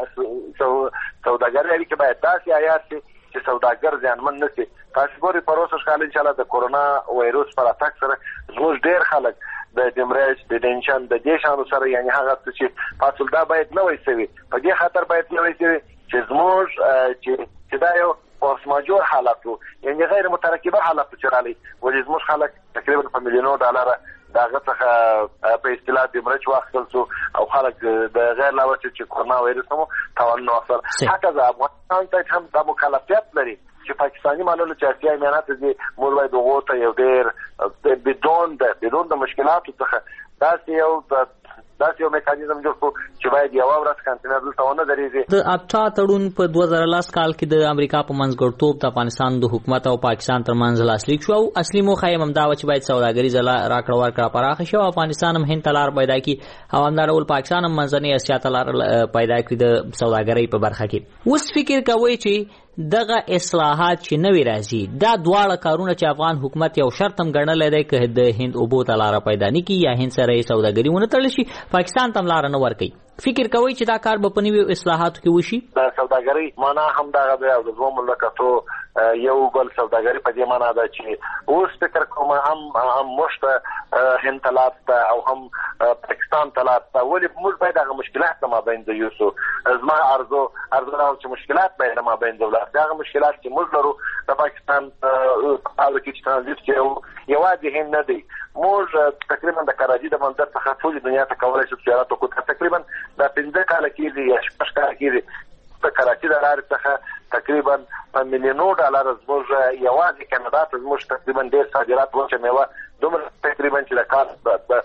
سودا سوداګري اړیکې باید داسې عیار شي چې سوداګر زیانمن نه شي. تاسو ګورئ په اوسه کال ان شاء الله د کورونا وایروس پر اتاک سره زموږ ډېر خلک د دمرج د ټینشن د دې شانو سره یعنی هغه چې فاصله دا باید نه وي سوي په دې خاطر باید نه وي سوي چې زموږ چې چې دا یو فورس ماجور حالت وو یعنی غیر مترکبه حالت چې رالی ولې زموږ خلک تقریبا په میلیونو ډالر داغه څخه په اصطلاح دمرج واخیستل شو او خلک د غیر لاوه چې کورونا وایروس مو تاوان نو اثر هغه افغانستان ته هم د مکلفیت لري چې پاکستانی مالونو چې اړتیا میانات دي مول وای دغه ته یو ډېر بدون د بدون د مشکلاتو څخه داسې یو داسې یو میکانیزم جوړ کړو چې باید یو ورځ کانټینر دلته ونه درېږي. د اپټا تړون په دوه زره لس کال کې د امریکا په منځګړتوب د افغانستان د حکومت او پاکستان ترمنځ لاسلیک شو او اصلي موخه یې همدا و چې باید سوداګریزه راکړه ورکړه پراخه شي او افغانستان هم هند ته لار پیدا کړي او همدا ډول پاکستان هم منځنۍ اسیا ته لار پیدا کړي د سوداګرۍ په برخه کې. اوس فکر کوئ چې دغه اصلاحات چې نوي راځي دا دواړه کارونه چې افغان حکومت یو شرط هم ګڼلی دی که د هند اوبو ته لاره پیدا نه کړي یا هند سره یې سوداګري ونه تړل شي پاکستان ته هم لاره نه ورکوي فکر کوئ چې دا کار به په نویو اصلاحاتو کې وشي؟ د سوداګرۍ معنا هم دغه دی او د دوو مملکتو یو بل سوداګري په دې معنا ده چې اوس فکر کوم هم هم موږ هند ته لار شته او هم پاکستان ته لار شته ولې موږ باید هغه مشکلات ته مابین د یوسو زما ارزو ارزو راو چې مشکلات باید مابین دولت هغه مشکلات چې موږ لرو د پاکستان په حال کې چې ترانزیت کې یوازې هند نه دی موږ تقریبا د کراچي د منظر څخه ټول دنیا ته کولای شو تجارت وکړو تقریبا د پنځه کال کېږي یا شپږ کال کېږي د کراچي د لارې څخه تقریبا په میلیونو ډالر زموږ یوازې کاناډا ته زموږ تقریبا ډېر صادرات وچه میوه دومره تقریبا چې د کار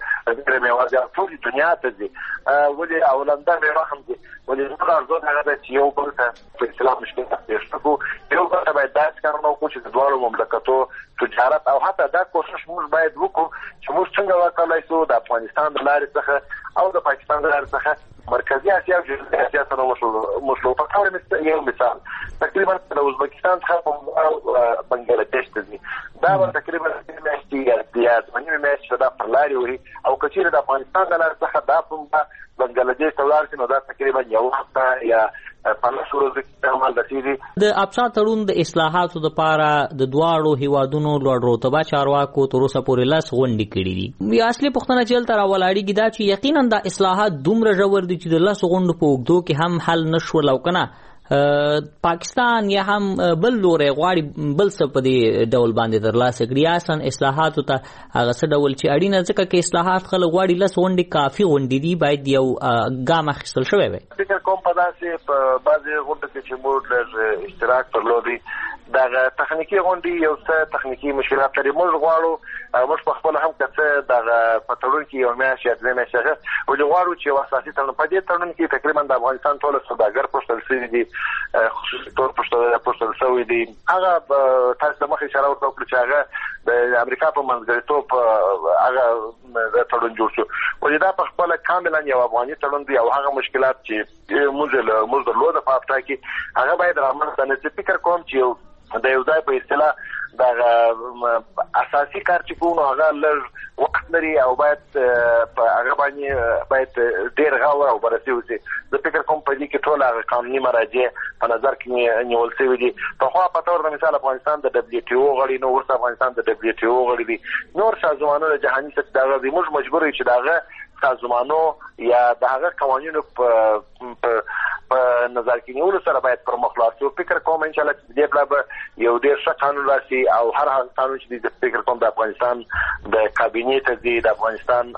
د میوه د ټول دنیا ته ځي ولې او لنده میوه هم ځي ولې زموږ ارزو هغه ده چې یو بل ته په اصطلاح مشکلات پېښ کړو یو بل ته باید داسې کارونه وکړو چې د دواړو مملکتو تجارت او حتی دا کوشش موږ باید وکړو چې موږ څنګه وکړلی شو د افغانستان د لارې څخه او د پاکستان د لارې څخه مرکزی اسیا او جنوبي اسیا سره وشو په کار مې یو مثال تقریبا د ازبکستان څخه په بنگلاديش ته ځي دا به تقریبا میاشتې یا ځمنې میاشتې دا پر لارې وي او که چیرې د افغانستان د لارې څخه دا په بنگلاديش ته ولاړ شي نو دا تقریبا یو هفته یا پنځه ورځې کې عمل رسېږي. د اپسا تړون د اصلاحاتو دپاره د دواړو هیوادونو لوړ رتبه چارواکو تر اوسه پورې لس غونډې کړي دي. بیا اصلي پوښتنه چې هلته راولاړېږي دا چې یقینا دا اصلاحات دومره ژور دي چې د لسو غونډو په اوږدو کې هم حل نه شول او که نه پاکستان یا هم بل لوري غواړي بل څه په دې ډول باندې ترلاسه کړي یا اصلا اصلاحاتو ته هغه څه ډول چې اړینه ځکه کې اصلاحات خلک غواړي لس غونډې کافي غونډې دي باید یو ګام اخیستل شوی وي. فکر کوم په داسې په بعضې غونډو کې چې موږ لږ اشتراک درلودی دغه تخنیکي غونډې یو څه تخنیکي مشکلات لري موږ غواړو موږ په خپل هم که څه دغه په تړون کې یو میاشت یا درې میاشتې ولې غواړو چې یو اساسي تړون په دې تړون کې تقریبا د افغانستان ټول سوداګر پوښتل شوي دي خصوصي طور پوښتل شوي دي هغه تاسو د مخې اشاره ورته وکړو چې هغه د امریکا په منځګړیتوب هغه تړون جوړ شو ولې دا په خپله کاملا یو افغاني تړون دی او هغه مشکلات چې موږ موږ درلوده په اپټا کې هغه باید رامنځته نه شي. فکر کوم چې یو د یو ځای په اصطلاح دغه اساسي کار چې کوو نو هغه لږ وخت لري او باید په هغه باندې باید ډېر غور او بررسي وشي. زه فکر کوم په دې کې ټول هغه قانوني مراجع په نظر کې نیول شوي دي. پخوا په طور د مثال افغانستان د ډبلیو ټي او غړی نو وروسته افغانستان د ډبلیو ټي او غړی دي نور سازمانونه د جهاني سطح دغه دي موږ مجبور یو چې دغه سازمانو یا د هغه قوانینو په په نظر کې نیولو سره باید پر مخ لاړ شو. فکر کوم ان شاء الله چې دې بل یو ډېر ښه قانون راشي او هر هغه قانون چې د فکر کوم د افغانستان د کابینې ته ځي د افغانستان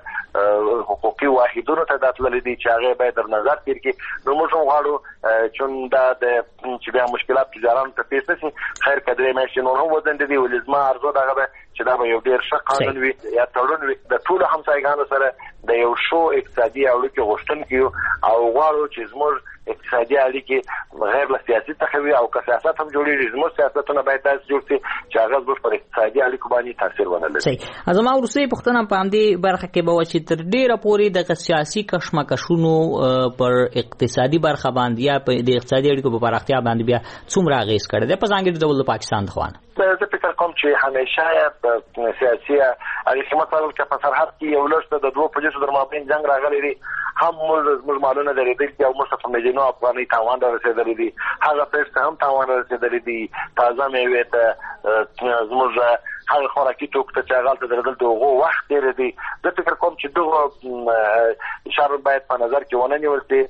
هغه حقوقي واحدونو ته داخلي دي چې هغه باید در نظر تیر کړي نو موږ هم غواړو چې دا د چې بیا مشکلات تجارانو ته پیښ نشي خیر کدرې میاشتې نور هم وځنډ دي ولې زما ارزو دغه ده چې دا به یو ډېر ښه قانون وي یا تړون وي د ټولو همسایګانو سره د یو ښو اقتصادي اړیکو غوښتونکي او غواړو چې زموږ اقتصادي اړیکې غیر له سیاسي څخه وي او که سیاست هم جوړېږي زموږ سیاستونه باید داسې جوړ شي چې هغه زموږ پر اقتصادي اړیکو باندې تاثیر ونه لري. صحیح. زما وروستۍ پوښتنه په همدې برخه کې به وه چې تر ډېره پورې د سیاسي کشمکشونو پر اقتصادي برخه باندې یا د اقتصادي اړیکو په پراختیا باندې بیا څومره اغېز کړی دی په ځانګړي ډول د پاکستان د خوا نه؟ زه فکر کوم چې همیشه سیاسي اړیکې مثلا که په سرحد کې یو لږ د دوو پولیسو در مابین جنګ راغلی دی هم موږ زموږ مالونه درېدلي دي او موږ ته په میلیونو افغانۍ تاوان را رسېدلی دی، هغه پیسې ته هم تاوان را رسېدلی دی، تازه مېوې ته زموږ هغه خوراکي توکو ته چې هغه هلته درېدل د هغو وخت ډېر دی. زه فکر کوم چې دغه اشاره باید په نظر کې ونه نیول شي.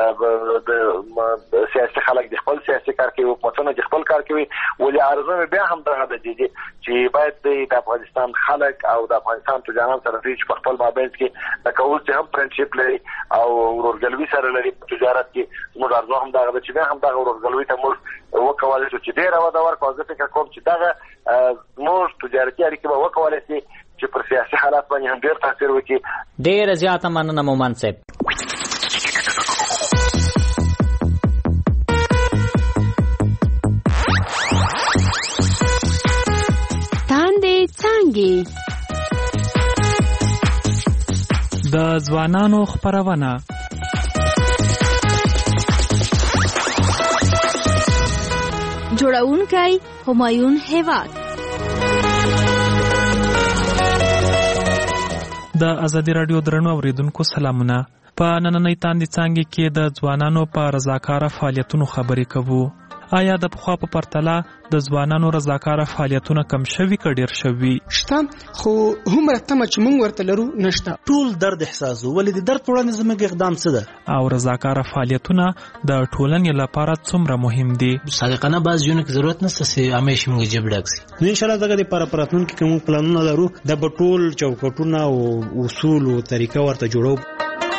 د سیاسي خلک د خپل سیاسي کار کوي، حکومتونه د خپل کار کوي، ولې عرضه مې بیا هم دغه د دي چې باید د افغانستان خلک او د افغانستان تجاران سره دوی چې په خپل مابین کې لکه اوس چې هم فرنډشیپ لري او ورورګلوي سره لري په تجارت کې، زموږ عرضه هم دغه ده چې بیا هم دغه ورورګلوي ته موږ وکولی شو چې ډېره وده ورکړو. زه فکر کوم چې دغه زموږ تجارتي اړیکې به وکولی شي چې پر سیاسي حالات باندې هم ډېر تاثیر وکړي. ډېره زیاته مننه مومند صاحب. د ځوانانو خپرونه جوړونکی همایون هیواد. د ازادي رادیو درنو اوریدونکو سلامونه. په نننۍ تاندې څانګې کې د ځوانانو په رضاکاره فعالیتونو خبرې کوو. آیا د پخوا په پرتله د ځوانانو رضاکاره فعالیتونه کم شوي که ډېر شوي؟ شته، خو هومره تمه چې موږ ورته لرو نشته. ټول درد احساسو، ولې د درد په وړاندې زموږ اقدام څه ده؟ او رضاکاره فعالیتونه د ټولنې لپاره څومره مهم دي؟ صادقانه بعض ژوند کې ضرورت نشته چې همیشه موږ جیب ډک شي. نو ان شاء الله دغه لپاره په راتلونکي کې موږ پلانونه لرو، د به ټول چوکاټونه او اصول او طریقه ورته جوړو.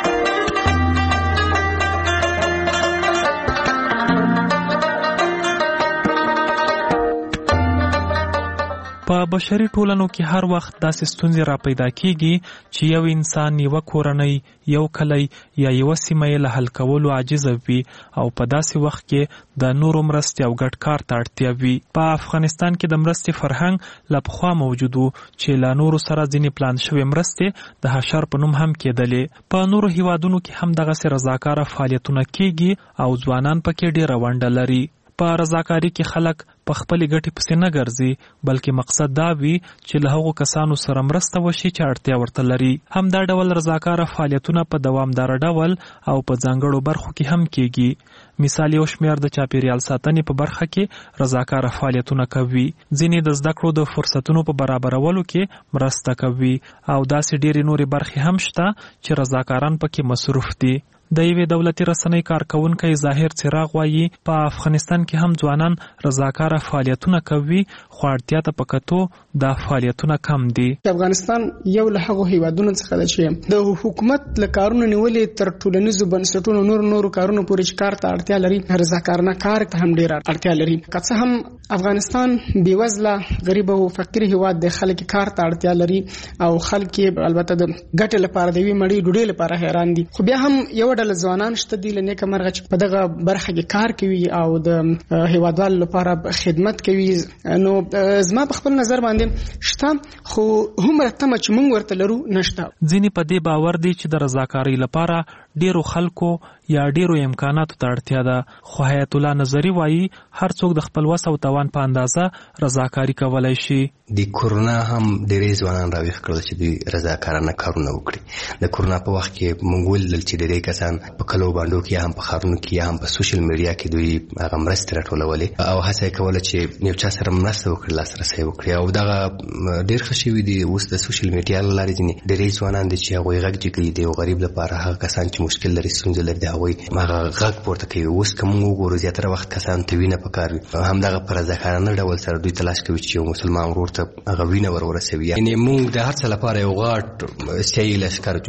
په بشري ټولنو کې هر وخت داسې ستونزې را پیدا کیږي چې یو انسان، یوه کورنۍ، یو کلی یا یوه سیمه یې له حل کولو عاجزه وي او په داسې وخت کې د نورو مرستې او ګډ کار ته اړتیا وي. په افغانستان کې د مرستې فرهنګ له پخوا موجود و چې له نورو سره ځینې پلان شوې مرستې د حشر په نوم هم کېدلې. په نورو هیوادونو کې هم دغسې رضاکاره فعالیتونه کیږي او ځوانان پکې ډېره ونډه لري. په رضاکاري کې خلک په خپلې ګټې پسې نه ګرځي، بلکې مقصد دا وي چې له هغو کسانو سره مرسته وشي چې اړتیا ورته لري. همدا ډول رضاکاره فعالیتونه په دوامداره ډول او په ځانګړو برخو کې هم کیږي. مثال یو شمېر د چاپیریال ساتنې په برخه کې رضاکاره فعالیتونه کوي، ځینې د زده کړو د فرصتونو په برابرولو کې مرسته کوي او داسې ډېرې نورې برخې هم شته چې رضاکاران پکې مصروف دي. د یوې دولتي رسنۍ کارکونکی ظاهر څراغ وایي په افغانستان کې هم ځوانان رضاکاره فعالیتونه کوي، خو اړتیا ته په کتو دا فعالیتونه کم دي. افغانستان یو له هغو هیوادونو څخه ده چې د حکومت له کارونو نیولې تر ټولنیزو بنسټونو نور نورو کارونو پورې چې کار ته اړتیا لري، رضاکارانه کار ته هم ډېره اړتیا لري. که څه هم افغانستان بېوزله غریب او فقیر هیواد دی، خلک کار ته اړتیا لري او خلک البته د ګټې لپاره د یوې مړۍ ډوډۍ لپاره حیران دي، خو بیا هم یو ډله ځوانان شته دي له نیکه مرغه چې په دغه برخه کې کار کوي او د هیوادوالو لپاره خدمت کوي. نو زما په خپل نظر باندې شته، خو هومره تمه چې موږ ورته لرو نشته. ځینې په دې باور دي چې د رضاکارۍ لپاره ډیرو خلکو یا ډیرو امکاناتو ته اړتیا ده، خو حیات الله نظری وایي هر څوک د خپل وس او توان په اندازه رضاکاري کولای شي. د کورونا هم ډېرې ځوانان راویښ کړل چې دوی رضاکارانه کارونه وکړي. د کورونا په وخت کې موږ ولیدل چې ډېری کسان په کلو باندو کې هم په ښارونو کې یا هم په سوشل میډیا کې دوی هغه مرستې راټولولې او هڅه یې کوله چې یو چا سره مرسته وکړي، لاسرسی وکړي او دغه ډېر ښه شوي دي. اوس د سوشل میډیا له لارې ځینې ډېری ځوانان دي چې هغوی غږ جګوي، د یو غریب لپاره هغه کسان چې مشکل لري، ستونزې لري، د هغوی هغه غږ پورته کوي. اوس که موږ وګورو زیاتره وخت کسانو ته وینه پکار وي، همدغه په رضاکارانه ډول سره دوی تلاش کوي چې یو مسلمان ورور ته هغه وینه ور ورسوي. یعنې موږ د هر څه لپاره یو غاټ سیاسي لښکر جوړ کړو.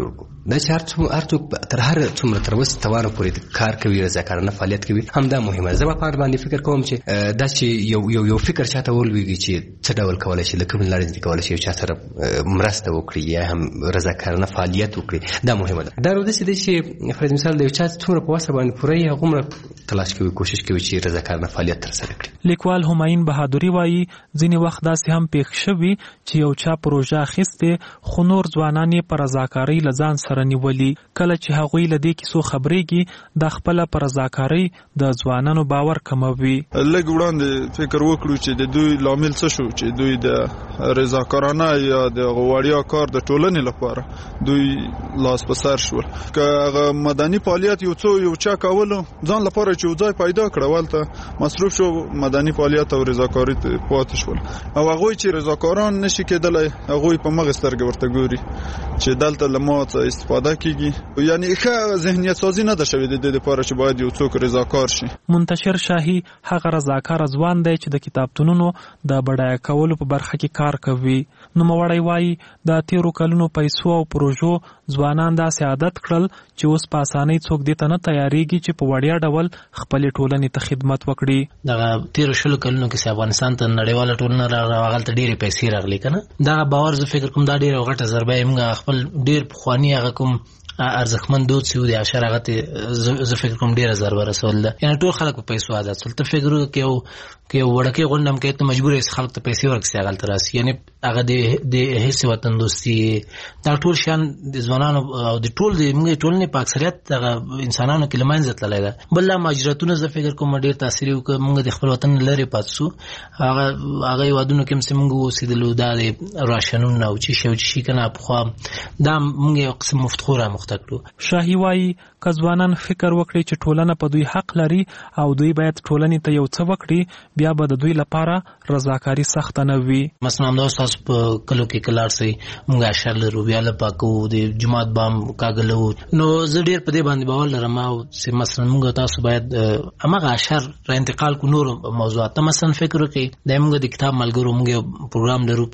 دا چې هر څوک هر څوک تر هر څومره تر اوسه توانه پورې کار کوي رضاکارانه فعالیت کوي همدا مهمه ده. زه په اړه باندې فکر کوم چې دا چې یو یو یو فکر چاته ولويږي چې څه ډول کولای شي لکه بلاري کولای شي چې سره مرسته وکړي یا هم رضاکارانه فعالیت وکړي دا مهمه ده. دا ورته دي چې فرض مثال د یو چا څومره په واسه باندې پوره یې هغومره تلاش کوي کوشش کوي چې رضاکارانه فعالیت ترسره کړي. لیکوال همایون بهادری وایي ځینې وخت داسې هم پېښ شوي چې یو چا پروژه اخیستې خو نور ځوانان یې په رضاکارۍ له ځان سره نیولي. کله چې هغوی له دې کیسو خبرېږي دا خپله په رضاکارۍ د ځوانانو باور کموي. لږ وړاندې فکر وکړو چې د دوی لامل څه شو چې دوی د رضاکارانه یا د وړیا کار د ټولنې لپاره دوی لاس په سر شول. که هغه مدني فعالیت یو څو یو چا کولو ځان لپاره چې یو ځای پیدا کړه ولته مصروف شو مدني فعالیت او رضاکاري پاتې شول او هغوی چې رضاکاران نشي کېدلی هغوی په مغز سترګې ورته ګوري چې دلته له ما څخه استفاده کیږي. یعنی ښه ذهنیت سازي نه ده شوې د دې لپاره چې باید یو څوک رضاکار شي. منتشر شاهي هغه رضاکار ځوان دی چې د کتابتونونو د بډایه کولو په برخه کې کار کوي. نوموړی وایي د تیرو کلونو پیسو او پروژو ځوانان داسې عادت کړل چې اوس په اسانۍ څوک دې ته نه تیاریږي چې په وړیا ډول خپلې ټولنې ته خدمت وکړي. دغه تیرو شلو کلونو کې چې افغانستان ته نړیواله ټولنه راغله ته ډېرې پیسې راغلي که نه دغه باور زه فکر کوم دا ډېره غټه ضربه یې موږ خپل ډېر پخواني هغه کوم ارزښتمن دود چې و د عشر هغه ته زه فکر کوم ډېره ضربه رسول ده. یعنې ټول خلک په پیسو عادت شول. ته فکر وکړه که یو که یو وړکۍ غونډه هم کوې ته مجبور یې خلک ته پیسې ورکړي چې هغلته راسي. یعنې هغه د حس وطن دوستي دا ټول شیان د ځوانانو او د ټول د موږ ټولنې په اکثریت دغه انسانانو کې له منځه تللی ده. بل لا مهاجرتونه زه فکر کوم ډېر تاثیر وکړه. موږ د خپل وطن لرې پاتې شو. هغه هغه هېوادونو کې هم چې موږ اوسېدلو دا د راشنونه او چې شی او چې شي که نه پخوا دا موږ یو قسم مفتخور رامخته کړو. شاهي وایي که ځوانان فکر وکړي چې ټولنه په دوی حق لري او دوی باید ټولنې ته یو څه وکړي بیا به د دوی لپاره رضاکاري سخته نه وي. مثلا همدا اوس تاسو په کلو کې که لاړ شئ موږ اشر لرو بیا له پاکو د جومات به هم کاږلو. نو زه ډېر په دې باندې باور لرم چې مثلا موږ تاسو باید همغه اشر را انتقال کړو نورو موضوعات ته. مثلا فکر وکړئ دا موږ د کتاب ملګرو موږ یو پروګرام لرو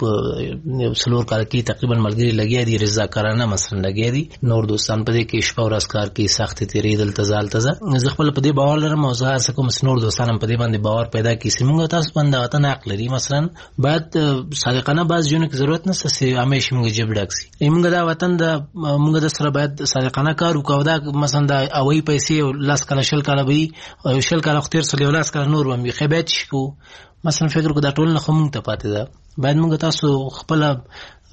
په څلور کال کې تقریبا ملګري لګیا دي رضاکارانه مثلا لګیا دي. نور دوستان په دې کې شپه ورځ کار کوي سختې تېرېدل ته ځال ته ځه. زه خپله په دې باور لرم او زه هڅه کوم چې نور دوستان هم په دې باندې باور پیدا کړي چې موږ تاسو باندې د وطن حق لري. مثلا باید صادقانه بعض ژوندو کې ضرورت نشته چې همیشه موږ جیب ډک شي. موږ دا وطن د موږ د سره باید صادقانه کار وکړو او دا مثلا د هوایي پیسې لس کاله شل کاله به وي او شل کاله خو تېر شول یو لس کاله نور به هم وي خو باید شي کوو. مثلا فکر وکړو دا ټولنه خو موږ ته پاتې ده. باید موږ تاسو خپله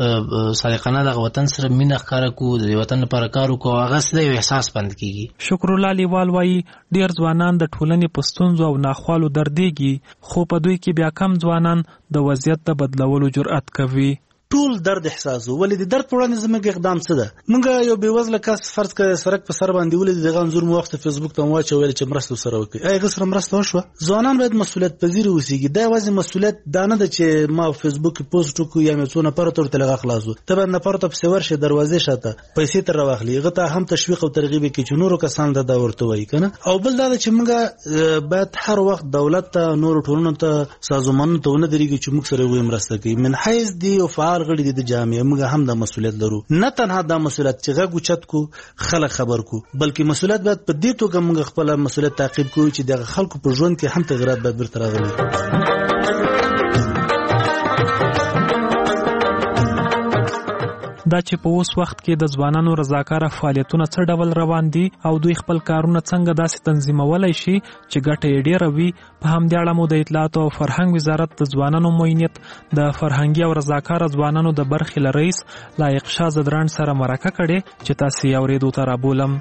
صادقانه دغه وطن سره مینه ښکاره کړو د وطن لپاره کار وکړو او هغه څه د یو احساس باندې کېږي. شکرالله لیوال وایي ډېر ځوانان د ټولنې په ستونزو او ناخوالو دردېږي خو په دوی کې بیا کم ځوانان د وضعیت د بدلولو جرأت کوي. ټول درد احساسو ولې د درد په وړاندې زموږ اقدام څه ده. موږ یو بېوزله کس فرض کړه سرک په سر باندې ولید دغه انځور مو وخت فیسبوک ته واچول چې مرسته سره وکړي. اې هغه سره مرسته وشوه. ځوانان باید مسؤلیت پذیر اوسېږي. دا یوازې مسؤلیت دا نه ده چې ما فیسبوک کې پوسټ وکړو یا مې څو نفرو ته ورته لغه خلاصو. ته باید نفرو ته پسې ورشې دروازې شاته پیسې ترې راواخلي هغه ته هم تشویق او ترغیب کړي چې نورو کسانو ته دا ورته وایي که نه. او بل دا ده چې موږ باید هر وخت دولت ته نورو ټولنو ته سازمانونو ته ونه درېږي چې موږ سره یې مرسته کوي. من حیث دي او فعال غړي دي د جامعې موږ هم دا مسؤلیت لرو. نه تنها دا مسؤلیت چې غږ اوچت کو خلک خبر کو بلکې مسؤلیت باید په دې توګه موږ خپل مسؤلیت تعقیب کوو چې د خلکو په ژوند کې هم تغیرات باید بیرته راغلي. دا چې په اوس وخت کې د ځوانانو رضاکاره فعالیتونه څه ډول روان دي او دوی خپل کارونه څنګه داسې تنظیمولی شي چې ګټه یې ډېره وي. په همدې اړه مو د اطلاعاتو او فرهنګ وزارت د ځوانانو معینیت د فرهنګي او رضاکاره ځوانانو د برخې له رئیس لایق شاه زدران سره مرکه کړې چې تاسې یې اورېدو ته رابولم.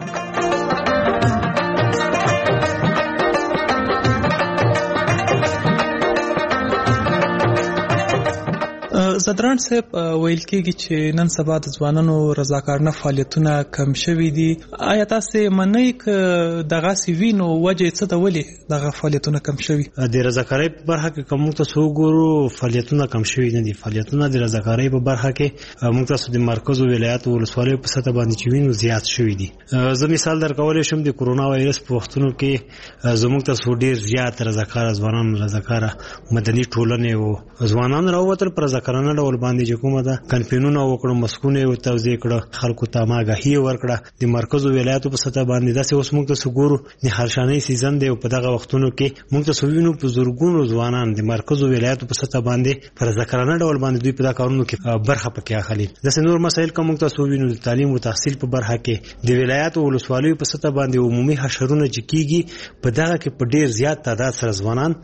زدران صاحب ویل کېږي چې نن سبا د ځوانانو رضاکارانه فعالیتونه کم شوي دي. آیا تاسې منئ که دغسې وي نو وجه یې څه ده ولې دغه فعالیتونه کم شوي؟ د رضاکارۍ په برخه کې که موږ تاسو وګورو فعالیتونه کم شوي نه دي. فعالیتونه د رضاکارۍ په برخه کې موږ تاسو د مرکز او ولایاتو ولسوالیو په سطح باندې چې وینو زیات شوي دي. زه مثال درکولی شم د کرونا وایرس په وختونو کې زموږ تاسو ډېر زیات رضاکاره ځوانان رضاکاره مدني ټولنې او ځوانان راووتل په رضاکارانه رضاکارانه ډول باندې چې کومه ده کمپاینونه وکړو، مسکونه یې توزیع کړه، خلکو ته ماګهي ورکړه. د مرکز ولایتو په سطح باندې داسې اوس موږ ته ګورو د هرشاني سیزن دی او په دغه وختونو کې موږ ته سوینو په زورګونو ځوانان د مرکز ولایتو په سطح باندې پر رضاکارانه ډول باندې دوی په دغه کارونو کې برخه پکې اخلي. داسې نور مسایل کوم موږ ته سوینو د تعلیم او تحصیل په برخه کې د ولایتو ولسوالیو په سطح باندې عمومي حشرونه چې کیږي په دغه کې په ډیر زیات تعداد سره ځوانان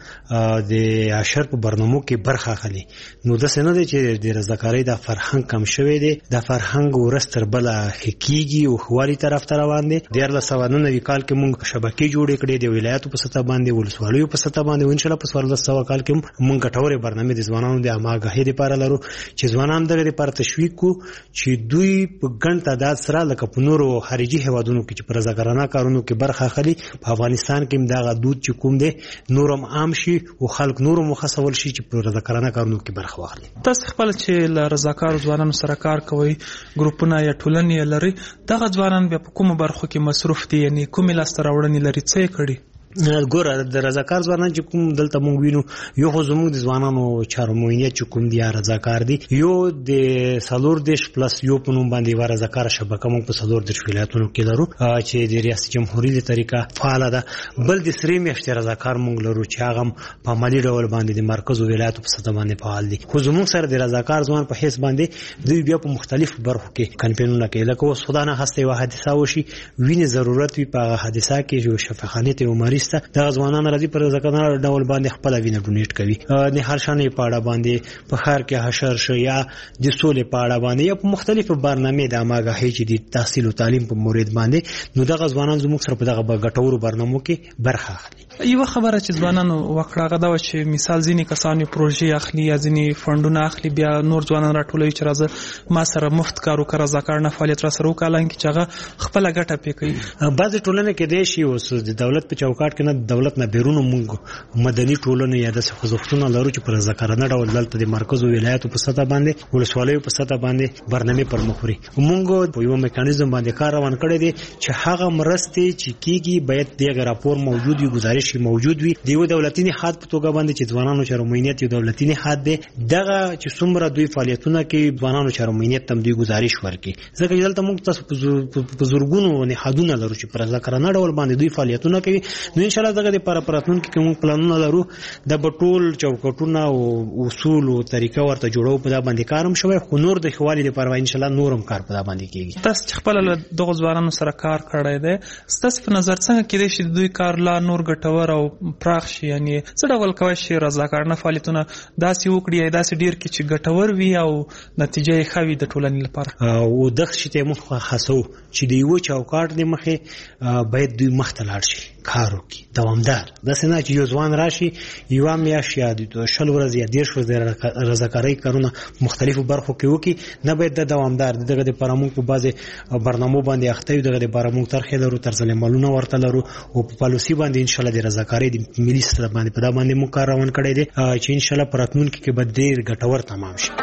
د حشر په برنامو کې برخه اخلي. نو داسې نه دی چې د رضاکارۍ د فرهنګ کم شوی دی، د فرهنګ ورستر بل حقيقي او خوالي طرف ته روان دي. د ارله سوانه کال کې موږ شبکې جوړې کړې د ولایتو په سطح باندې، ولسوالیو په سطح باندې، ان شاء الله په څوارلس سوه کال کې موږ ګټورې برنامې د ځوانانو د اماګهۍ لپاره لرو چې ځوانان دغه لپاره تشویق کو چې دوی په ګڼ تعداد سره لکه په نورو خارجي هیوادونو کې چې پر رضاکارانه کارونو کې برخه اخلي، په افغانستان کې دغه دود چې کوم دی نورم عام شي او خلک نورم مخصول شي چې پر رضاکارانه کارونو کې برخه واخلي. تاسو خپل چې ل رضاکار ځوانانو سره کار کوي، ګروپونه یا ټولنې لري، دغه ځوانان بیا په کومو برخو کې مصروف دي، یعنی کومې لاسته راوړنې لري، څه یې کړي؟ ګوره د رضاکار ځوانان چې کوم دلته مونږ وینو، یو خو زموږ د ځوانانو چارو موینیت چې کوم دی رضاکار دي، یو د څلور دیش پلس یو په نوم باندې یوه رضاکاره شبکه مونږ په څلور دیش ولایتونو کې لرو چې د ریاست جمهوریت له طریقه فعاله ده. بل د سرې میاشتې رضاکار مونږ لرو چې هغه په عملي ډول باندې د مرکز ولایتو په سطح باندې فعال دي. خو زموږ سره د رضاکار ځوان په حیث باندې دوی بیا په مختلفو برخو کې کمپاینونه کوي، لکه اوس خدا نه هسته یوه حادثه وشي، وینې ضرورت وي، په هغه حادثه کې یو شفاخانې ته یو مریض ته دغه ځوانان راځي پر رضاکارانه ډول باندې خپل وینه ډونیټ کوي. د هرشانې په اړه باندې په ښار کې حشر شو یا د سولې په اړه باندې یا په مختلفو برنامې د اماګهۍ چې د تحصیل او تعلیم په مورید باندې، نو دغه ځوانان زموږ سره په دغه ګټورو برنامو کې برخه اخلي. یو خبره چې ځوانانو وکړه غدا و چې مثال ځینی کسان پروژې اخلي یا ځینی فندونه اخلي، بیا نور ځوانان راټولوي چې راځه ما سره مفت کارو کار رضاکارانه فعالیت را سره وکړل چې هغه خپل ګټه پې کوي. بعضې ټولنې کې دی شي اوس د دولت په چوکاټ کې نه، د دولت نه بیرون موږ مدني ټولنې یا داسې خوځښتونه لرو چې په رضاکارانه ډول دلته د مرکز ولایتو په سطح باندې، ولسوالیو په سطح باندې برنامې پر مخ وړي. موږ په یو میکانیزم باندې کار روان کړی دی چې هغه مرستې چې کیږي باید دغه راپور موجود وي، گزارش موجود وي. د یو دولتي نهاد په توګه باندې چې ځوانانو چارو موینیت یو دولتي نهاد دی، دغه چې څومره دوی فعالیتونه کوي ځوانانو چارو موینیت تم دوی گزارش ورکړي. ځکه چې دلته موږ تاسو په زورګونو نهادونه لرو چې پر رضاکارانه ډول باندې دوی فعالیتونه کوي. نو ان شاء الله دغه د پر پراتون کې کوم پلانونه لرو، د بټول چوکاټونه او اصول او طریقه ورته جوړو، په دا باندې کارم شوی. خو نور د خوالي لپاره ان شاء الله نورم کار په دا باندې کیږي. تاسو خپل دغه ځوانانو سره کار کړی دی، تاسو په نظر څنګه کېدای شي دوی کار لا نور ګټور او پراخ شي؟ یعنی څه ډول کوي چې رضاکارانه فعالیتونه داسې وکړي یا داسې ډیر کې چې ګټور وي او نتیجه یې ښه وي د ټولنې لپاره؟ او دغه شی ته موږ خاصو چې د یو چوکاټ د مخې باید دوی مخته لاړ شي، کار وکړي دوامدار. داسې نه چې یو ځوان راشي یوه میاشت یا شل ورځې یا دېرش ورځې رضاکارۍ کارونه مختلفو برخو کې وکړي، نه باید د دوامدار. دغه دپاره موږ په بعضې برنامو باندې اخته یو، دغه دپاره موږ طرحې لرو، طرزالعملونه ورته لرو او په پالیسي باندې انشاءالله د رضاکارۍ د ملي سطح باندې په دا باندې موږ کار روان کړی دی چې انشاءالله په راتلونکي کې به ډېر ګټور تمام شي.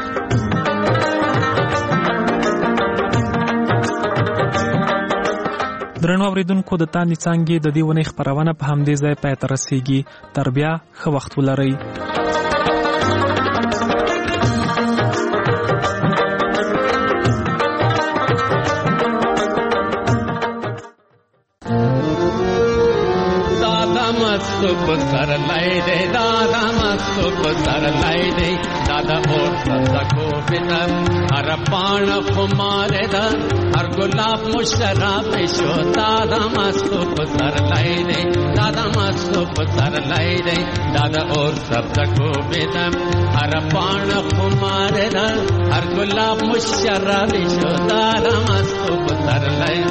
درنو اوریدونکو، د تاندې څانګې د دې ونې خپرونه په همدې ځای پای ته رسیږي. تر بیا ښه وخت ولرئ. मस्तो पुतर लाई दे दादा मस्तो पुतर लाई दे दादा और सको बिना हर पाण खुमारे दा हर गुलाब मुशराब शो दादा मस्तो पुतर लाई दे दादा मस्तो पुतर लाई दे दादा और सको बिना हर पाण खुमारे दा हर गुलाब मुशराब शो दादा मस्तो पुतर लाई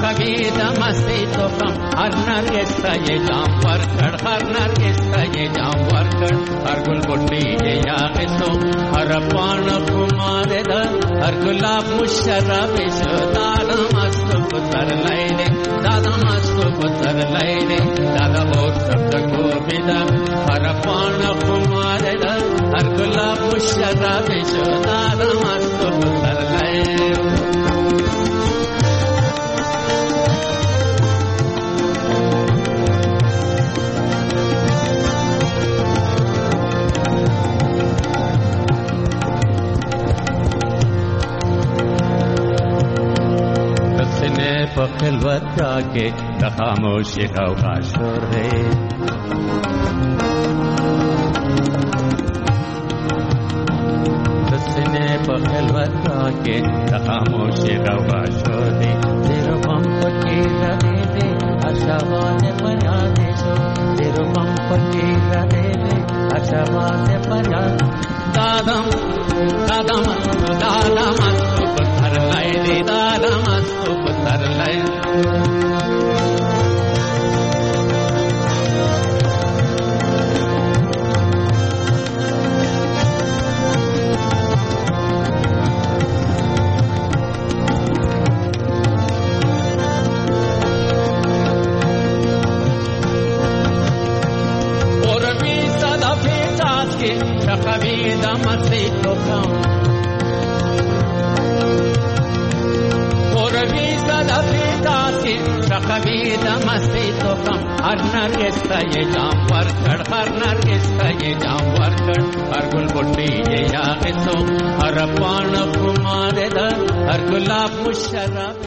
शखवी दमस्ती तो कम हर नरगिस का ये जाम वर्कड़ हर नरगिस का ये जाम वर्कड़ हर गुल बुट्टी ये यागिसो हर पान कुमारे द हर गुलाब मुशर्रफ शो दादा मस्त पुत्र लाइने दादा मस्त पुत्र लाइने दादा बहुत शब्द को बिदा हर पान कुमारे द हर गुलाब मुशर्रफ शो दादा मस्त पुत्र लाइने खिलवत जाके खामोशी का शोर है दसने खिलवत जाके खामोशी का शोर है तेरे बम पके रहे दे आशावाद बना दे सो तेरे बम पके रहे दे आशावाद बना दादम दादम दादम पुत्र लाए दे दादम पुत्र लाए और भी सदा फेचात के शखवी दमस्ती तो कम और भी सदा फेचात के शखवी दमस्ती तो कम हर नरगिस का ये जाम वर्कड़ हर नरगिस का ये जाम वर्कड़ हर गुल बुट्टी ये यागिसो हर पान कुमारे द हर गुलाब मुशर्रफ